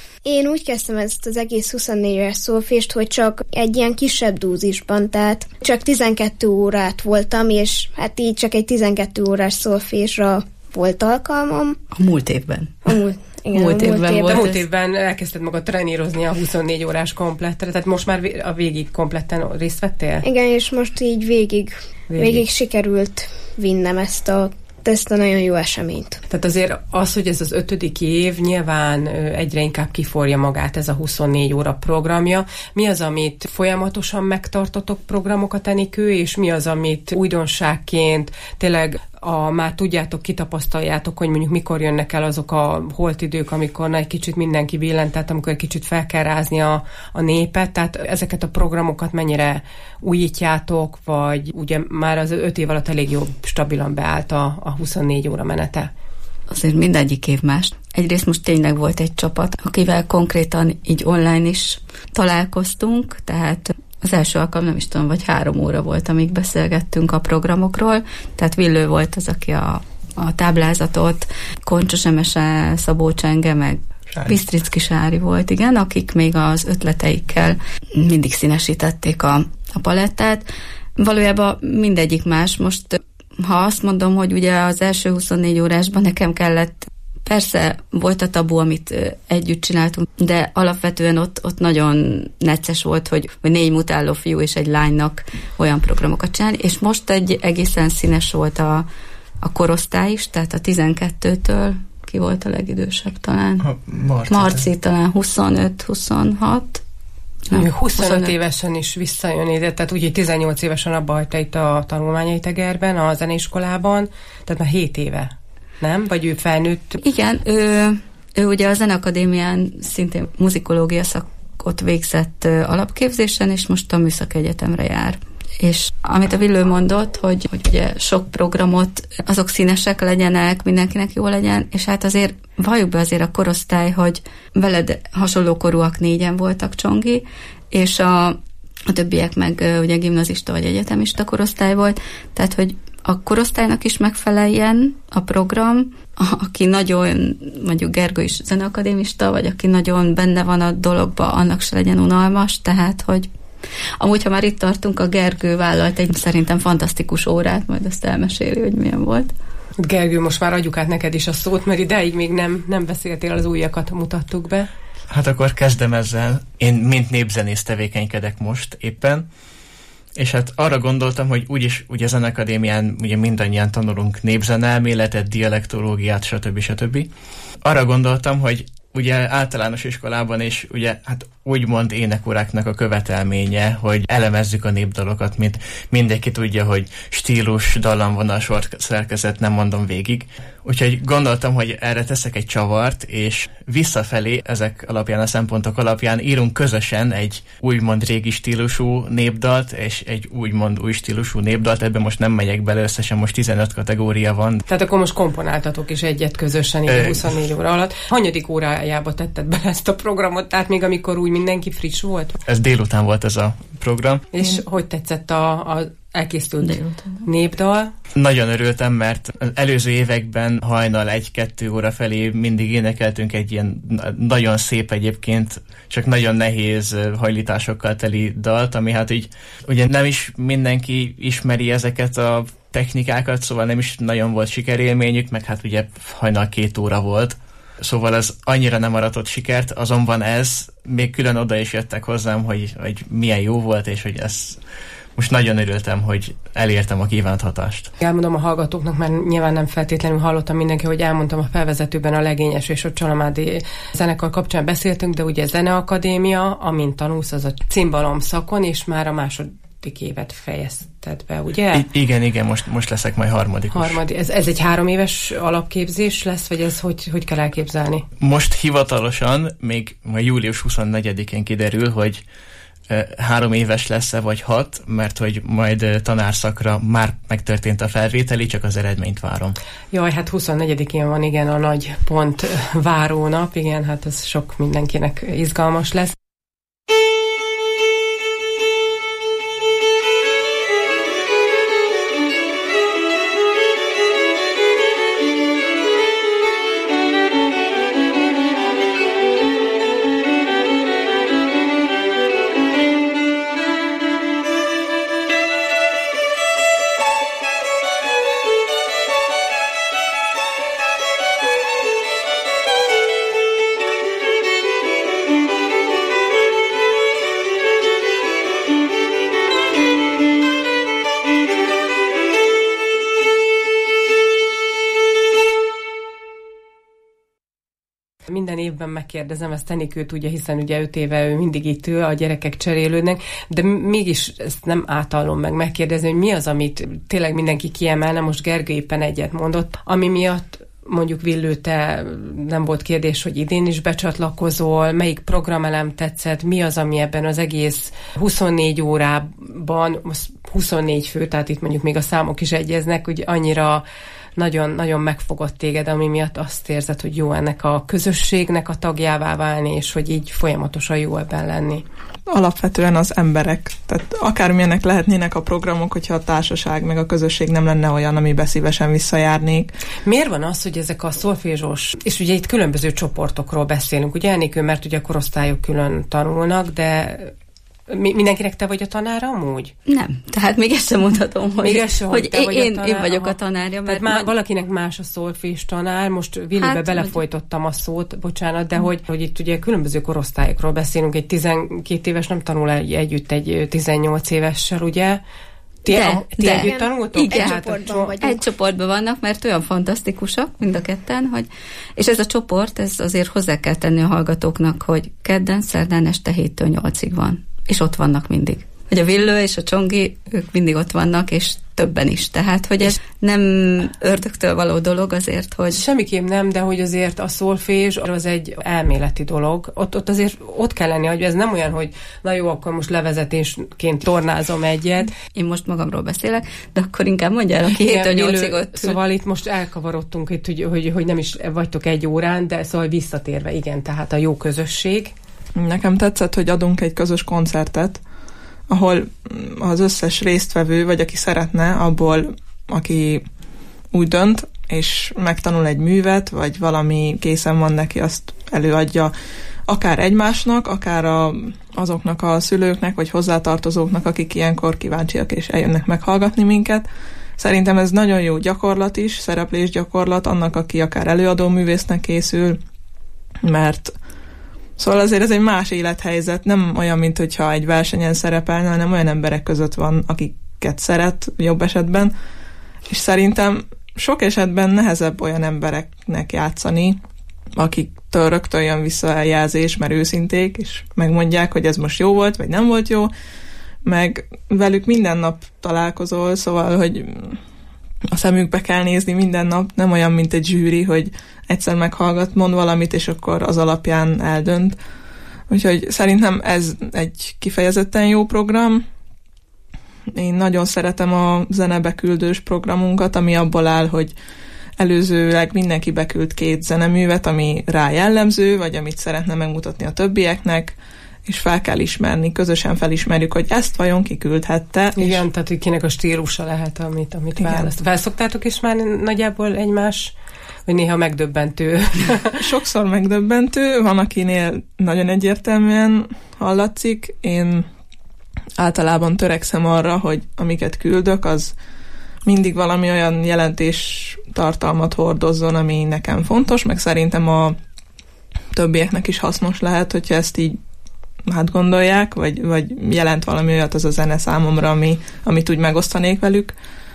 én úgy kezdtem ezt az egész 24-es szolfést, hogy csak egy ilyen kisebb dózisban, tehát csak 12 órát voltam, és hát így csak egy 12 órás szolfésra volt alkalmam. A múlt évben. Múlt évben elkezdted magad trenírozni a 24 órás komplettre, tehát most már a végig kompletten részt vettél? Igen, és most így végig sikerült vinnem ezt a nagyon jó eseményt. Tehát azért az, hogy ez az 5. év, nyilván egyre inkább kiforja magát ez a 24 óra programja. Mi az, amit folyamatosan megtartotok programokat, Enikő, és mi az, amit újdonságként tényleg már tudjátok, kitapasztaljátok, hogy mondjuk mikor jönnek el azok a holtidők, amikor egy kicsit mindenki billent, tehát amikor egy kicsit fel kell rázni a népet, tehát ezeket a programokat mennyire újítjátok, vagy ugye már az 5 év alatt elég jó stabilan beállt a 24 óra menete? Azért mindegyik év más. Egyrészt most tényleg volt egy csapat, akivel konkrétan így online is találkoztunk, tehát az első alkalom, nem is tudom, vagy 3 óra volt, amíg beszélgettünk a programokról, tehát Villő volt az, aki a táblázatot, Koncsos Emese, Szabó Csenge, meg Pisztricki Sári volt, igen, akik még az ötleteikkel mindig színesítették a palettát. Valójában mindegyik más. Most, ha azt mondom, hogy ugye az első 24 órásban nekem kellett, persze volt a tabu, amit együtt csináltunk, de alapvetően ott nagyon necces volt, hogy 4 mutáló fiú és egy lánynak olyan programokat csinálni, és most egy egészen színes volt a korosztály is, tehát a 12-től ki volt a legidősebb talán? Marci talán 25-26. 25 évesen is visszajön ide, tehát úgy, hogy 18 évesen abba hagyta itt a tanulmányait Egerben, a zeneiskolában, tehát már 7 éve, nem? Vagy ő felnőtt? Igen, ő ugye a Zeneakadémián szintén muzikológia szakot végzett alapképzésen, és most a Műszaki Egyetemre jár. És amit a Villő mondott, hogy ugye sok programot, azok színesek legyenek, mindenkinek jó legyen, és hát azért valljuk be azért a korosztály, hogy veled hasonló korúak 4-en voltak, Csongi, és a többiek meg ugye gimnazista vagy egyetemista korosztály volt, tehát hogy a korosztálynak is megfeleljen a program, aki nagyon, mondjuk Gergő is zeneakadémista, vagy aki nagyon benne van a dologba, annak se legyen unalmas, tehát hogy amúgy, ha már itt tartunk, a Gergő vállalt egy szerintem fantasztikus órát, majd azt elmeséli, hogy milyen volt. Gergő, most már adjuk át neked is a szót, mert ideig még nem beszéltél, az újakat mutattuk be. Hát akkor kezdem ezzel. Én mint népzenész tevékenykedek most éppen, és hát arra gondoltam, hogy úgyis ugye a Zeneakadémián ugye mindannyian tanulunk népzeneelméletet, dialektológiát, stb. Arra gondoltam, hogy ugye általános iskolában is ugye hát úgymond énekóráknak a követelménye, hogy elemezzük a népdalokat, mint mindenki tudja, hogy stílus, dallamvonal, sorszerkezet, nem mondom végig. Úgyhogy gondoltam, hogy erre teszek egy csavart, és visszafelé ezek alapján, a szempontok alapján írunk közösen egy úgymond régi stílusú népdalt, és egy úgymond új stílusú népdalt. Ebben most nem megyek bele, összesen most 15 kategória van. Tehát akkor most komponáltatok is egyet közösen, így 24 óra alatt. Hanyadik órájába tetted bele ezt a programot, tehát még amikor úgy mindenki friss volt? Ez délután volt ez a program. És hogy tetszett a elkészült népdal? Nagyon örültem, mert az előző években hajnal 1-2 óra felé mindig énekeltünk egy ilyen nagyon szép egyébként, csak nagyon nehéz hajlításokkal teli dalt, ami hát így ugye nem is mindenki ismeri ezeket a technikákat, szóval nem is nagyon volt sikerélményük, meg hát ugye hajnal 2 óra volt. Szóval ez annyira nem aratott sikert, azonban ez még külön oda is jöttek hozzám, hogy milyen jó volt, és hogy ez most nagyon örültem, hogy elértem a kívánt hatást. Elmondom a hallgatóknak, mert nyilván nem feltétlenül hallottam mindenki, hogy elmondtam a felvezetőben a Legényes és a Csalamádi zenekar kapcsán beszéltünk, de ugye Zeneakadémia, amint tanulsz, az a cimbalom szakon, és már a második évet fejezted be, ugye? Igen, most leszek majd harmadikos. Ez egy 3 éves alapképzés lesz, vagy ez hogy kell elképzelni? Most hivatalosan, még július 24-én kiderül, hogy 3 éves lesz-e vagy 6, mert hogy majd tanárszakra már megtörtént a felvételi, csak az eredményt várom. Jaj, hát 24-én van, igen, a nagy pont várónap, igen, hát ez sok mindenkinek izgalmas lesz. Minden évben megkérdezem, ezt Enikőt ugye, hiszen ugye 5 éve ő mindig itt ül, a gyerekek cserélődnek, de mégis ezt nem átallom megkérdezni, hogy mi az, amit tényleg mindenki kiemelne, most Gergő éppen egyet mondott, ami miatt mondjuk Villő, te nem volt kérdés, hogy idén is becsatlakozol, melyik programelem tetszett, mi az, ami ebben az egész 24 órában, 24 fő, tehát itt mondjuk még a számok is egyeznek, hogy annyira nagyon megfogott téged, ami miatt azt érzed, hogy jó ennek a közösségnek a tagjává válni, és hogy így folyamatosan jó ebben lenni. Alapvetően az emberek. Tehát akármilyenek lehetnének a programok, hogyha a társaság meg a közösség nem lenne olyan, amiben szívesen visszajárnék. Miért van az, hogy ezek a szolfézsos, és ugye itt különböző csoportokról beszélünk, ugye Enikő, mert ugye a korosztályok külön tanulnak, de mindenkinek te vagy a tanára amúgy? Nem, tehát még ezt sem mondhatom, hogy én vagyok aha. A tanárja. Mert valakinek más a szolfés tanár, most Villibe belefolytottam a szót, bocsánat, de hogy itt ugye különböző korosztályokról beszélünk, egy 12 éves nem tanul együtt egy 18 évessel, ugye? Ti együtt tanultok? Igen, egy csoportban vannak, mert olyan fantasztikusak mind a ketten, hogy, és ez a csoport, ez azért hozzá kell tenni a hallgatóknak, hogy kedden, szerdán este 7-től 8-ig van. És ott vannak mindig. Hogy a Villő és a Csongi, ők mindig ott vannak, és többen is. Tehát, hogy ez nem ördögtől való dolog azért, hogy... Semmiképp nem, de hogy azért a szolfés az egy elméleti dolog. Ott azért ott kell lenni, hogy ez nem olyan, hogy na jó, akkor most levezetésként tornázom egyet. Én most magamról beszélek, de akkor inkább mondjál, aki 7-től 8-ig ott. Szóval itt most elkavarodtunk, itt, hogy nem is vagytok egy órán, de szóval visszatérve, igen, tehát a jó közösség. Nekem tetszett, hogy adunk egy közös koncertet, ahol az összes résztvevő, vagy aki szeretne, abból, aki úgy dönt, és megtanul egy művet, vagy valami készen van neki, azt előadja akár egymásnak, akár azoknak a szülőknek, vagy hozzátartozóknak, akik ilyenkor kíváncsiak, és eljönnek meghallgatni minket. Szerintem ez nagyon jó gyakorlat is, szereplésgyakorlat annak, aki akár előadó művésznek készül, mert szóval azért ez egy más élethelyzet, nem olyan, mint hogyha egy versenyen szerepelne, hanem olyan emberek között van, akiket szeret jobb esetben, és szerintem sok esetben nehezebb olyan embereknek játszani, akiktől rögtön jön vissza a jelzés, mert őszinték, és megmondják, hogy ez most jó volt, vagy nem volt jó, meg velük minden nap találkozol, szóval, hogy a szemükbe kell nézni minden nap, nem olyan, mint egy zsűri, hogy egyszer meghallgat, mond valamit, és akkor az alapján eldönt. Úgyhogy szerintem ez egy kifejezetten jó program. Én nagyon szeretem a zenebeküldős programunkat, ami abból áll, hogy előzőleg mindenki beküld 2 zeneművet, ami rá jellemző, vagy amit szeretne megmutatni a többieknek, és fel kell ismerni, közösen felismerjük, hogy ezt vajon kiküldhette. Igen, tehát hogy kinek a stílusa lehet, amit választ. Felszoktátok ismerni nagyjából egymás, vagy néha megdöbbentő? Sokszor megdöbbentő, van akinél nagyon egyértelműen hallatszik. Én általában törekszem arra, hogy amiket küldök, az mindig valami olyan jelentés tartalmat hordozzon, ami nekem fontos, meg szerintem a többieknek is hasznos lehet, hogyha ezt így gondolják, vagy jelent valami olyat az a zene számomra, amit úgy megosztanék velük.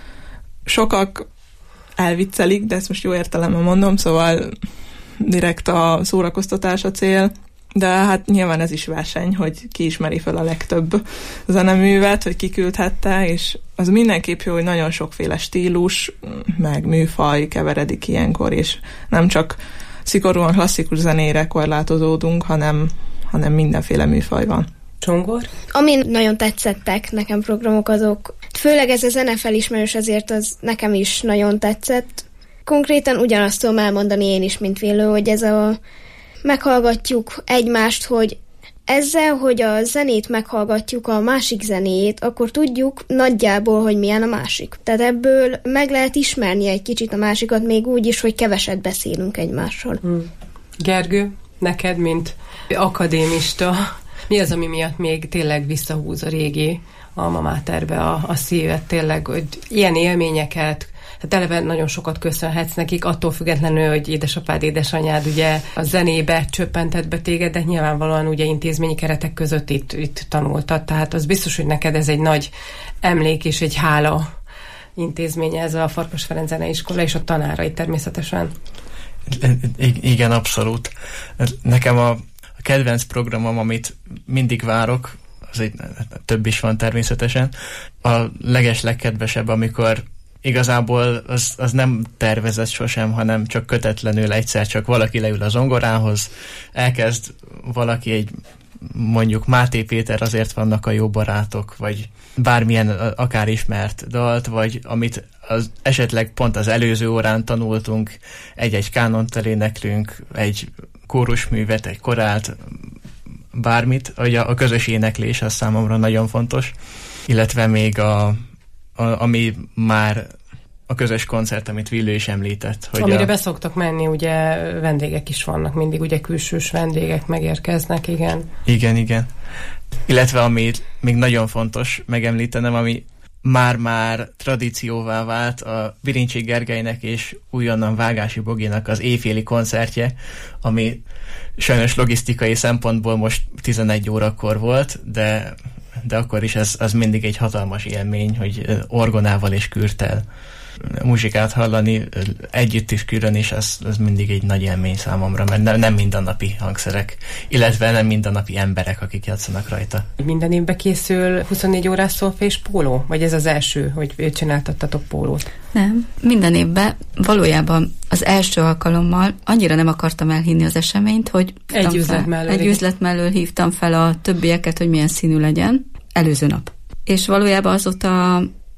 Sokak elviccelik, de ezt most jó értelemben mondom, szóval direkt a szórakoztatás a cél, de hát nyilván ez is verseny, hogy ki ismeri fel a legtöbb zeneművet, hogy ki küldhette, és az mindenképp jó, hogy nagyon sokféle stílus, meg műfaj keveredik ilyenkor, és nem csak szigorúan klasszikus zenére korlátozódunk, hanem mindenféle műfaj van. Csongor? Ami nagyon tetszettek nekem programok, azok, főleg ez a zenefelismerős, azért az nekem is nagyon tetszett. Konkrétan ugyanazt tudom elmondani én is, mint Villő, hogy ez a meghallgatjuk egymást, hogy ezzel, hogy a zenét meghallgatjuk, a másik zenéjét, akkor tudjuk nagyjából, hogy milyen a másik. Tehát ebből meg lehet ismerni egy kicsit a másikat, még úgy is, hogy keveset beszélünk egymással. Gergő, neked, mint akadémista, mi az, ami miatt még tényleg visszahúz a régi alma materbe a szívet, tényleg, hogy ilyen élményeket, hát eleve nagyon sokat köszönhetsz nekik, attól függetlenül, hogy édesapád, édesanyád ugye a zenébe csöppentett be téged, de nyilvánvalóan ugye intézményi keretek között itt tanultad, tehát az biztos, hogy neked ez egy nagy emlék és egy hála intézménye ez a Farkas Ferenc Zeneiskola, és a tanárai természetesen. Igen, abszolút. Nekem a kedvenc programom, amit mindig várok, az egy több is van természetesen, a legkedvesebb, amikor igazából az nem tervezett sosem, hanem csak kötetlenül egyszer csak valaki leül a zongorához, elkezd valaki mondjuk Máté Péter, Azért vannak a jó barátok, vagy bármilyen akár ismert dalt, vagy amit esetleg pont az előző órán tanultunk, egy kánont eléneklünk, egy kórusművet, egy korált, bármit, hogy a közös éneklés az számomra nagyon fontos, illetve még ami már a közös koncert, amit Villő is említett. Hogy amire beszoktak menni, ugye vendégek is vannak, mindig ugye külsős vendégek megérkeznek, igen. Igen. Illetve ami még nagyon fontos megemlítenem, ami már tradícióvá vált a Birincsi Gergelynek és újonnan Vágási Boginak az éjféli koncertje, ami sajnos logisztikai szempontból most 11 órakor volt, de akkor is ez mindig egy hatalmas élmény, hogy orgonával és kürttel muzsikát hallani, együtt is kürön, és az mindig egy nagy élmény számomra, mert nem mindennapi hangszerek, illetve nem mindennapi emberek, akik játszanak rajta. Minden évben készül 24 órás szolfés póló? Vagy ez az első, hogy csináltattatok pólót? Nem, minden évben valójában az első alkalommal annyira nem akartam elhinni az eseményt, hogy egy üzlet mellől hívtam fel a többieket, hogy milyen színű legyen, előző nap. És valójában azóta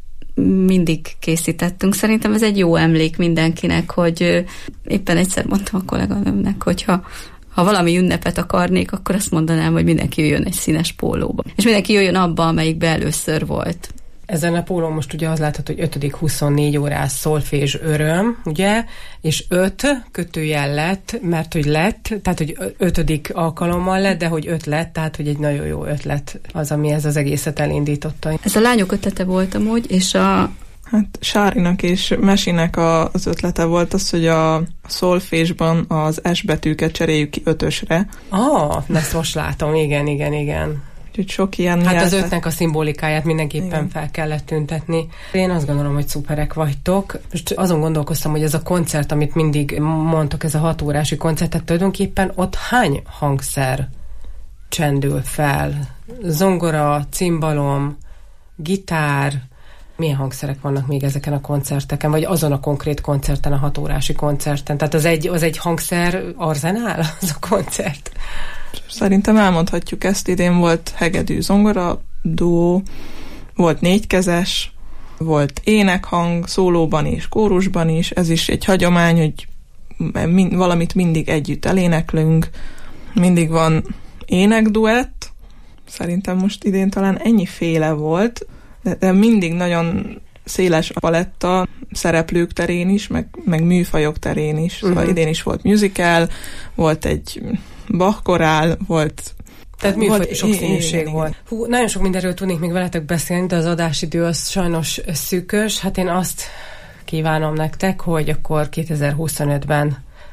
mindig készítettünk. Szerintem ez egy jó emlék mindenkinek, hogy éppen egyszer mondtam a kolléganőmnek, hogy ha valami ünnepet akarnék, akkor azt mondanám, hogy mindenki jöjjön egy színes pólóba. És mindenki jöjjön abba, amelyikben először volt. Ezen a pólón most ugye az látható, hogy 5. 24 órás szolfés öröm, ugye, és 5 kötőjel lett, mert hogy lett, tehát hogy 5. alkalommal lett, de hogy 5 lett, tehát hogy egy nagyon jó ötlet az, ami ez az egészet elindította. Ez a lányok ötlete volt amúgy, és Hát Sárinak és Mesinek az ötlete volt az, hogy a szolfésban az S betűket cseréljük ki 5-ösre. Ezt most látom, igen. Úgyhogy sok ilyen hát az 5-nek a szimbolikáját mindenképpen fel kellett tüntetni. Én azt gondolom, hogy szuperek vagytok. Most azon gondolkoztam, hogy ez a koncert, amit mindig mondtok, ez a 6 órási koncert, tehát tulajdonképpen ott hány hangszer csendül fel? Zongora, cimbalom, gitár, milyen hangszerek vannak még ezeken a koncerteken, vagy azon a konkrét koncerten, a 6 órási koncerten? Tehát az egy hangszer arzenál, az a koncert? Szerintem elmondhatjuk ezt, idén volt hegedű zongora, duó, volt 4-kezes, volt énekhang, szólóban és kórusban is, ez is egy hagyomány, hogy valamit mindig együtt eléneklünk, mindig van énekduett, szerintem most idén talán ennyiféle volt, de mindig nagyon széles a paletta szereplők terén is, meg műfajok terén is. Szóval idén is volt musical, volt egy Bach korál, volt... Tehát műfaj sokszínűség volt. Hú, nagyon sok mindenről tudnék még veletek beszélni, de az adásidő az sajnos szűkös. Hát én azt kívánom nektek, hogy akkor 2025-ben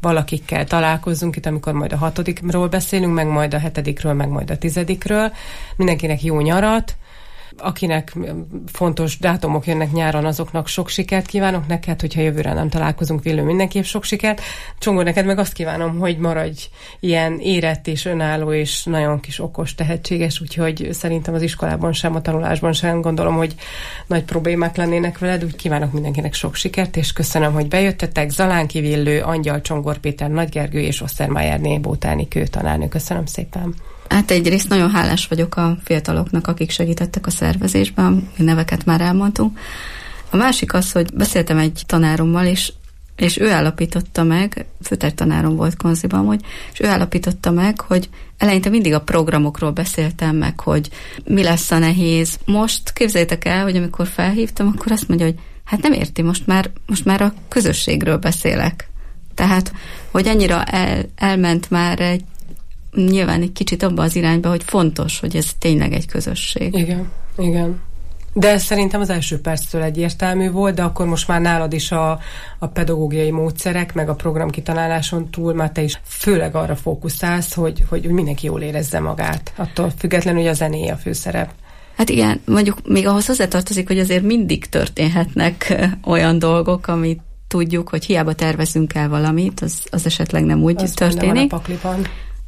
valakikkel találkozzunk itt, amikor majd a 6-ról beszélünk, meg majd a 7-ről, meg majd a 10-ről. Mindenkinek jó nyarat, akinek fontos dátumok jönnek nyáron, azoknak sok sikert kívánok neked, hogyha jövőre nem találkozunk, Villő, mindenképp sok sikert. Csongor, neked meg azt kívánom, hogy maradj ilyen érett és önálló és nagyon kis okos, tehetséges, úgyhogy szerintem az iskolában sem, a tanulásban sem gondolom, hogy nagy problémák lennének veled, úgy kívánok mindenkinek sok sikert, és köszönöm, hogy bejöttetek. Zalánki Villő, Angyal, Csongor Péter, Nagy Gergő és Osztermájerné Bótánikő tanárnő. Köszönöm szépen. Hát egyrészt nagyon hálás vagyok a fiataloknak, akik segítettek a szervezésben, neveket már elmondtunk. A másik az, hogy beszéltem egy tanárommal, és ő állapította meg, főtárgytanárom volt konziban amúgy, és ő állapította meg, hogy eleinte mindig a programokról beszéltem meg, hogy mi lesz a nehéz. Most képzeljétek el, hogy amikor felhívtam, akkor azt mondja, hogy hát nem érti, most már a közösségről beszélek. Tehát, hogy annyira elment már nyilván egy kicsit abba az irányba, hogy fontos, hogy ez tényleg egy közösség. Igen. De ez szerintem az első perctől egyértelmű volt, de akkor most már nálad is a pedagógiai módszerek, meg a program kitaláláson túl már te is főleg arra fókuszálsz, hogy mindenki jól érezze magát. Attól függetlenül, hogy a zené a főszerep. Hát igen, mondjuk még ahhoz hozzátartozik, hogy azért mindig történhetnek olyan dolgok, amit tudjuk, hogy hiába tervezünk el valamit, az esetleg nem úgy az történik. Van a pakliban.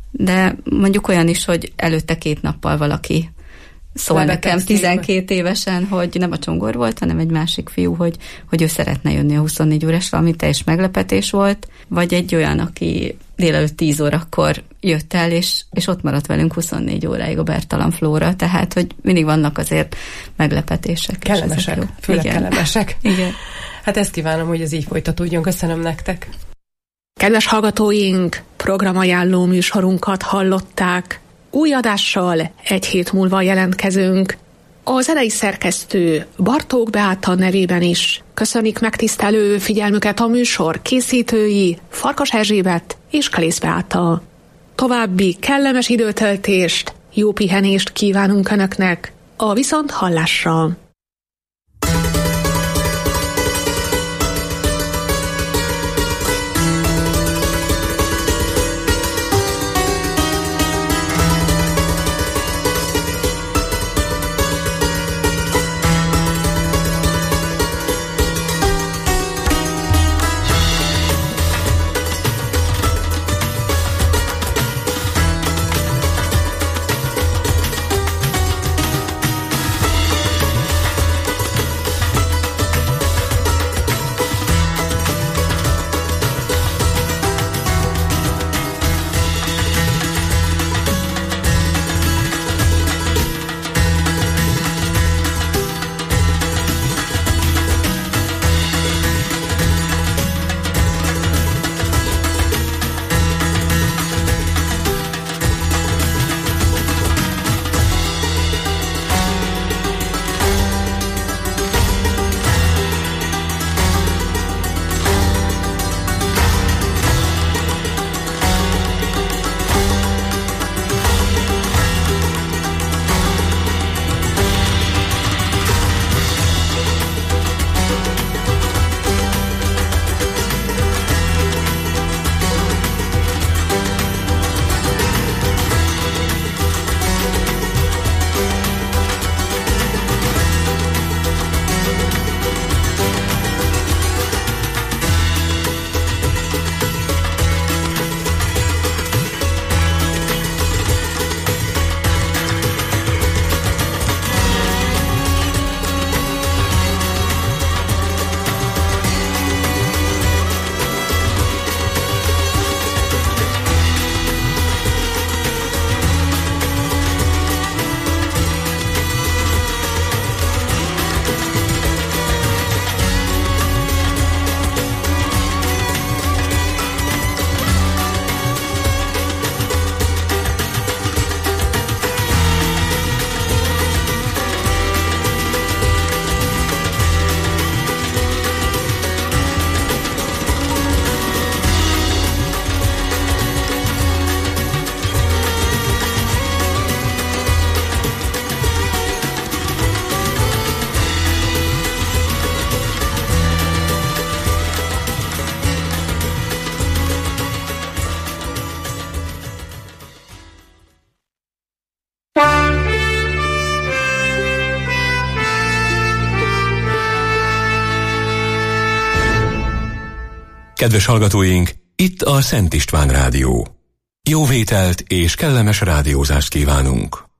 De mondjuk olyan is, hogy előtte 2 nappal valaki szól nekem 12 évesen, hogy nem a Csongor volt, hanem egy másik fiú, hogy ő szeretne jönni a 24 órásra, ami teljes meglepetés volt, vagy egy olyan, aki délelőtt 10 órakor jött el, és ott maradt velünk 24 óráig a Bertalan Flóra, tehát, hogy mindig vannak azért meglepetések. Kellemesek, főleg kellemesek. Igen. Hát ezt kívánom, hogy ez így folytatódjon. Köszönöm nektek. Kedves hallgatóink, programajánló műsorunkat hallották. Új adással 1 hét múlva jelentkezünk. A zenei szerkesztő Bartók Beáta nevében is köszönik megtisztelő figyelmüket a műsor készítői Farkas Erzsébet és Kalész Beáta. További kellemes időtöltést, jó pihenést kívánunk Önöknek a viszonthallásra. Kedves hallgatóink, itt a Szent István Rádió. Jó vételt és kellemes rádiózást kívánunk!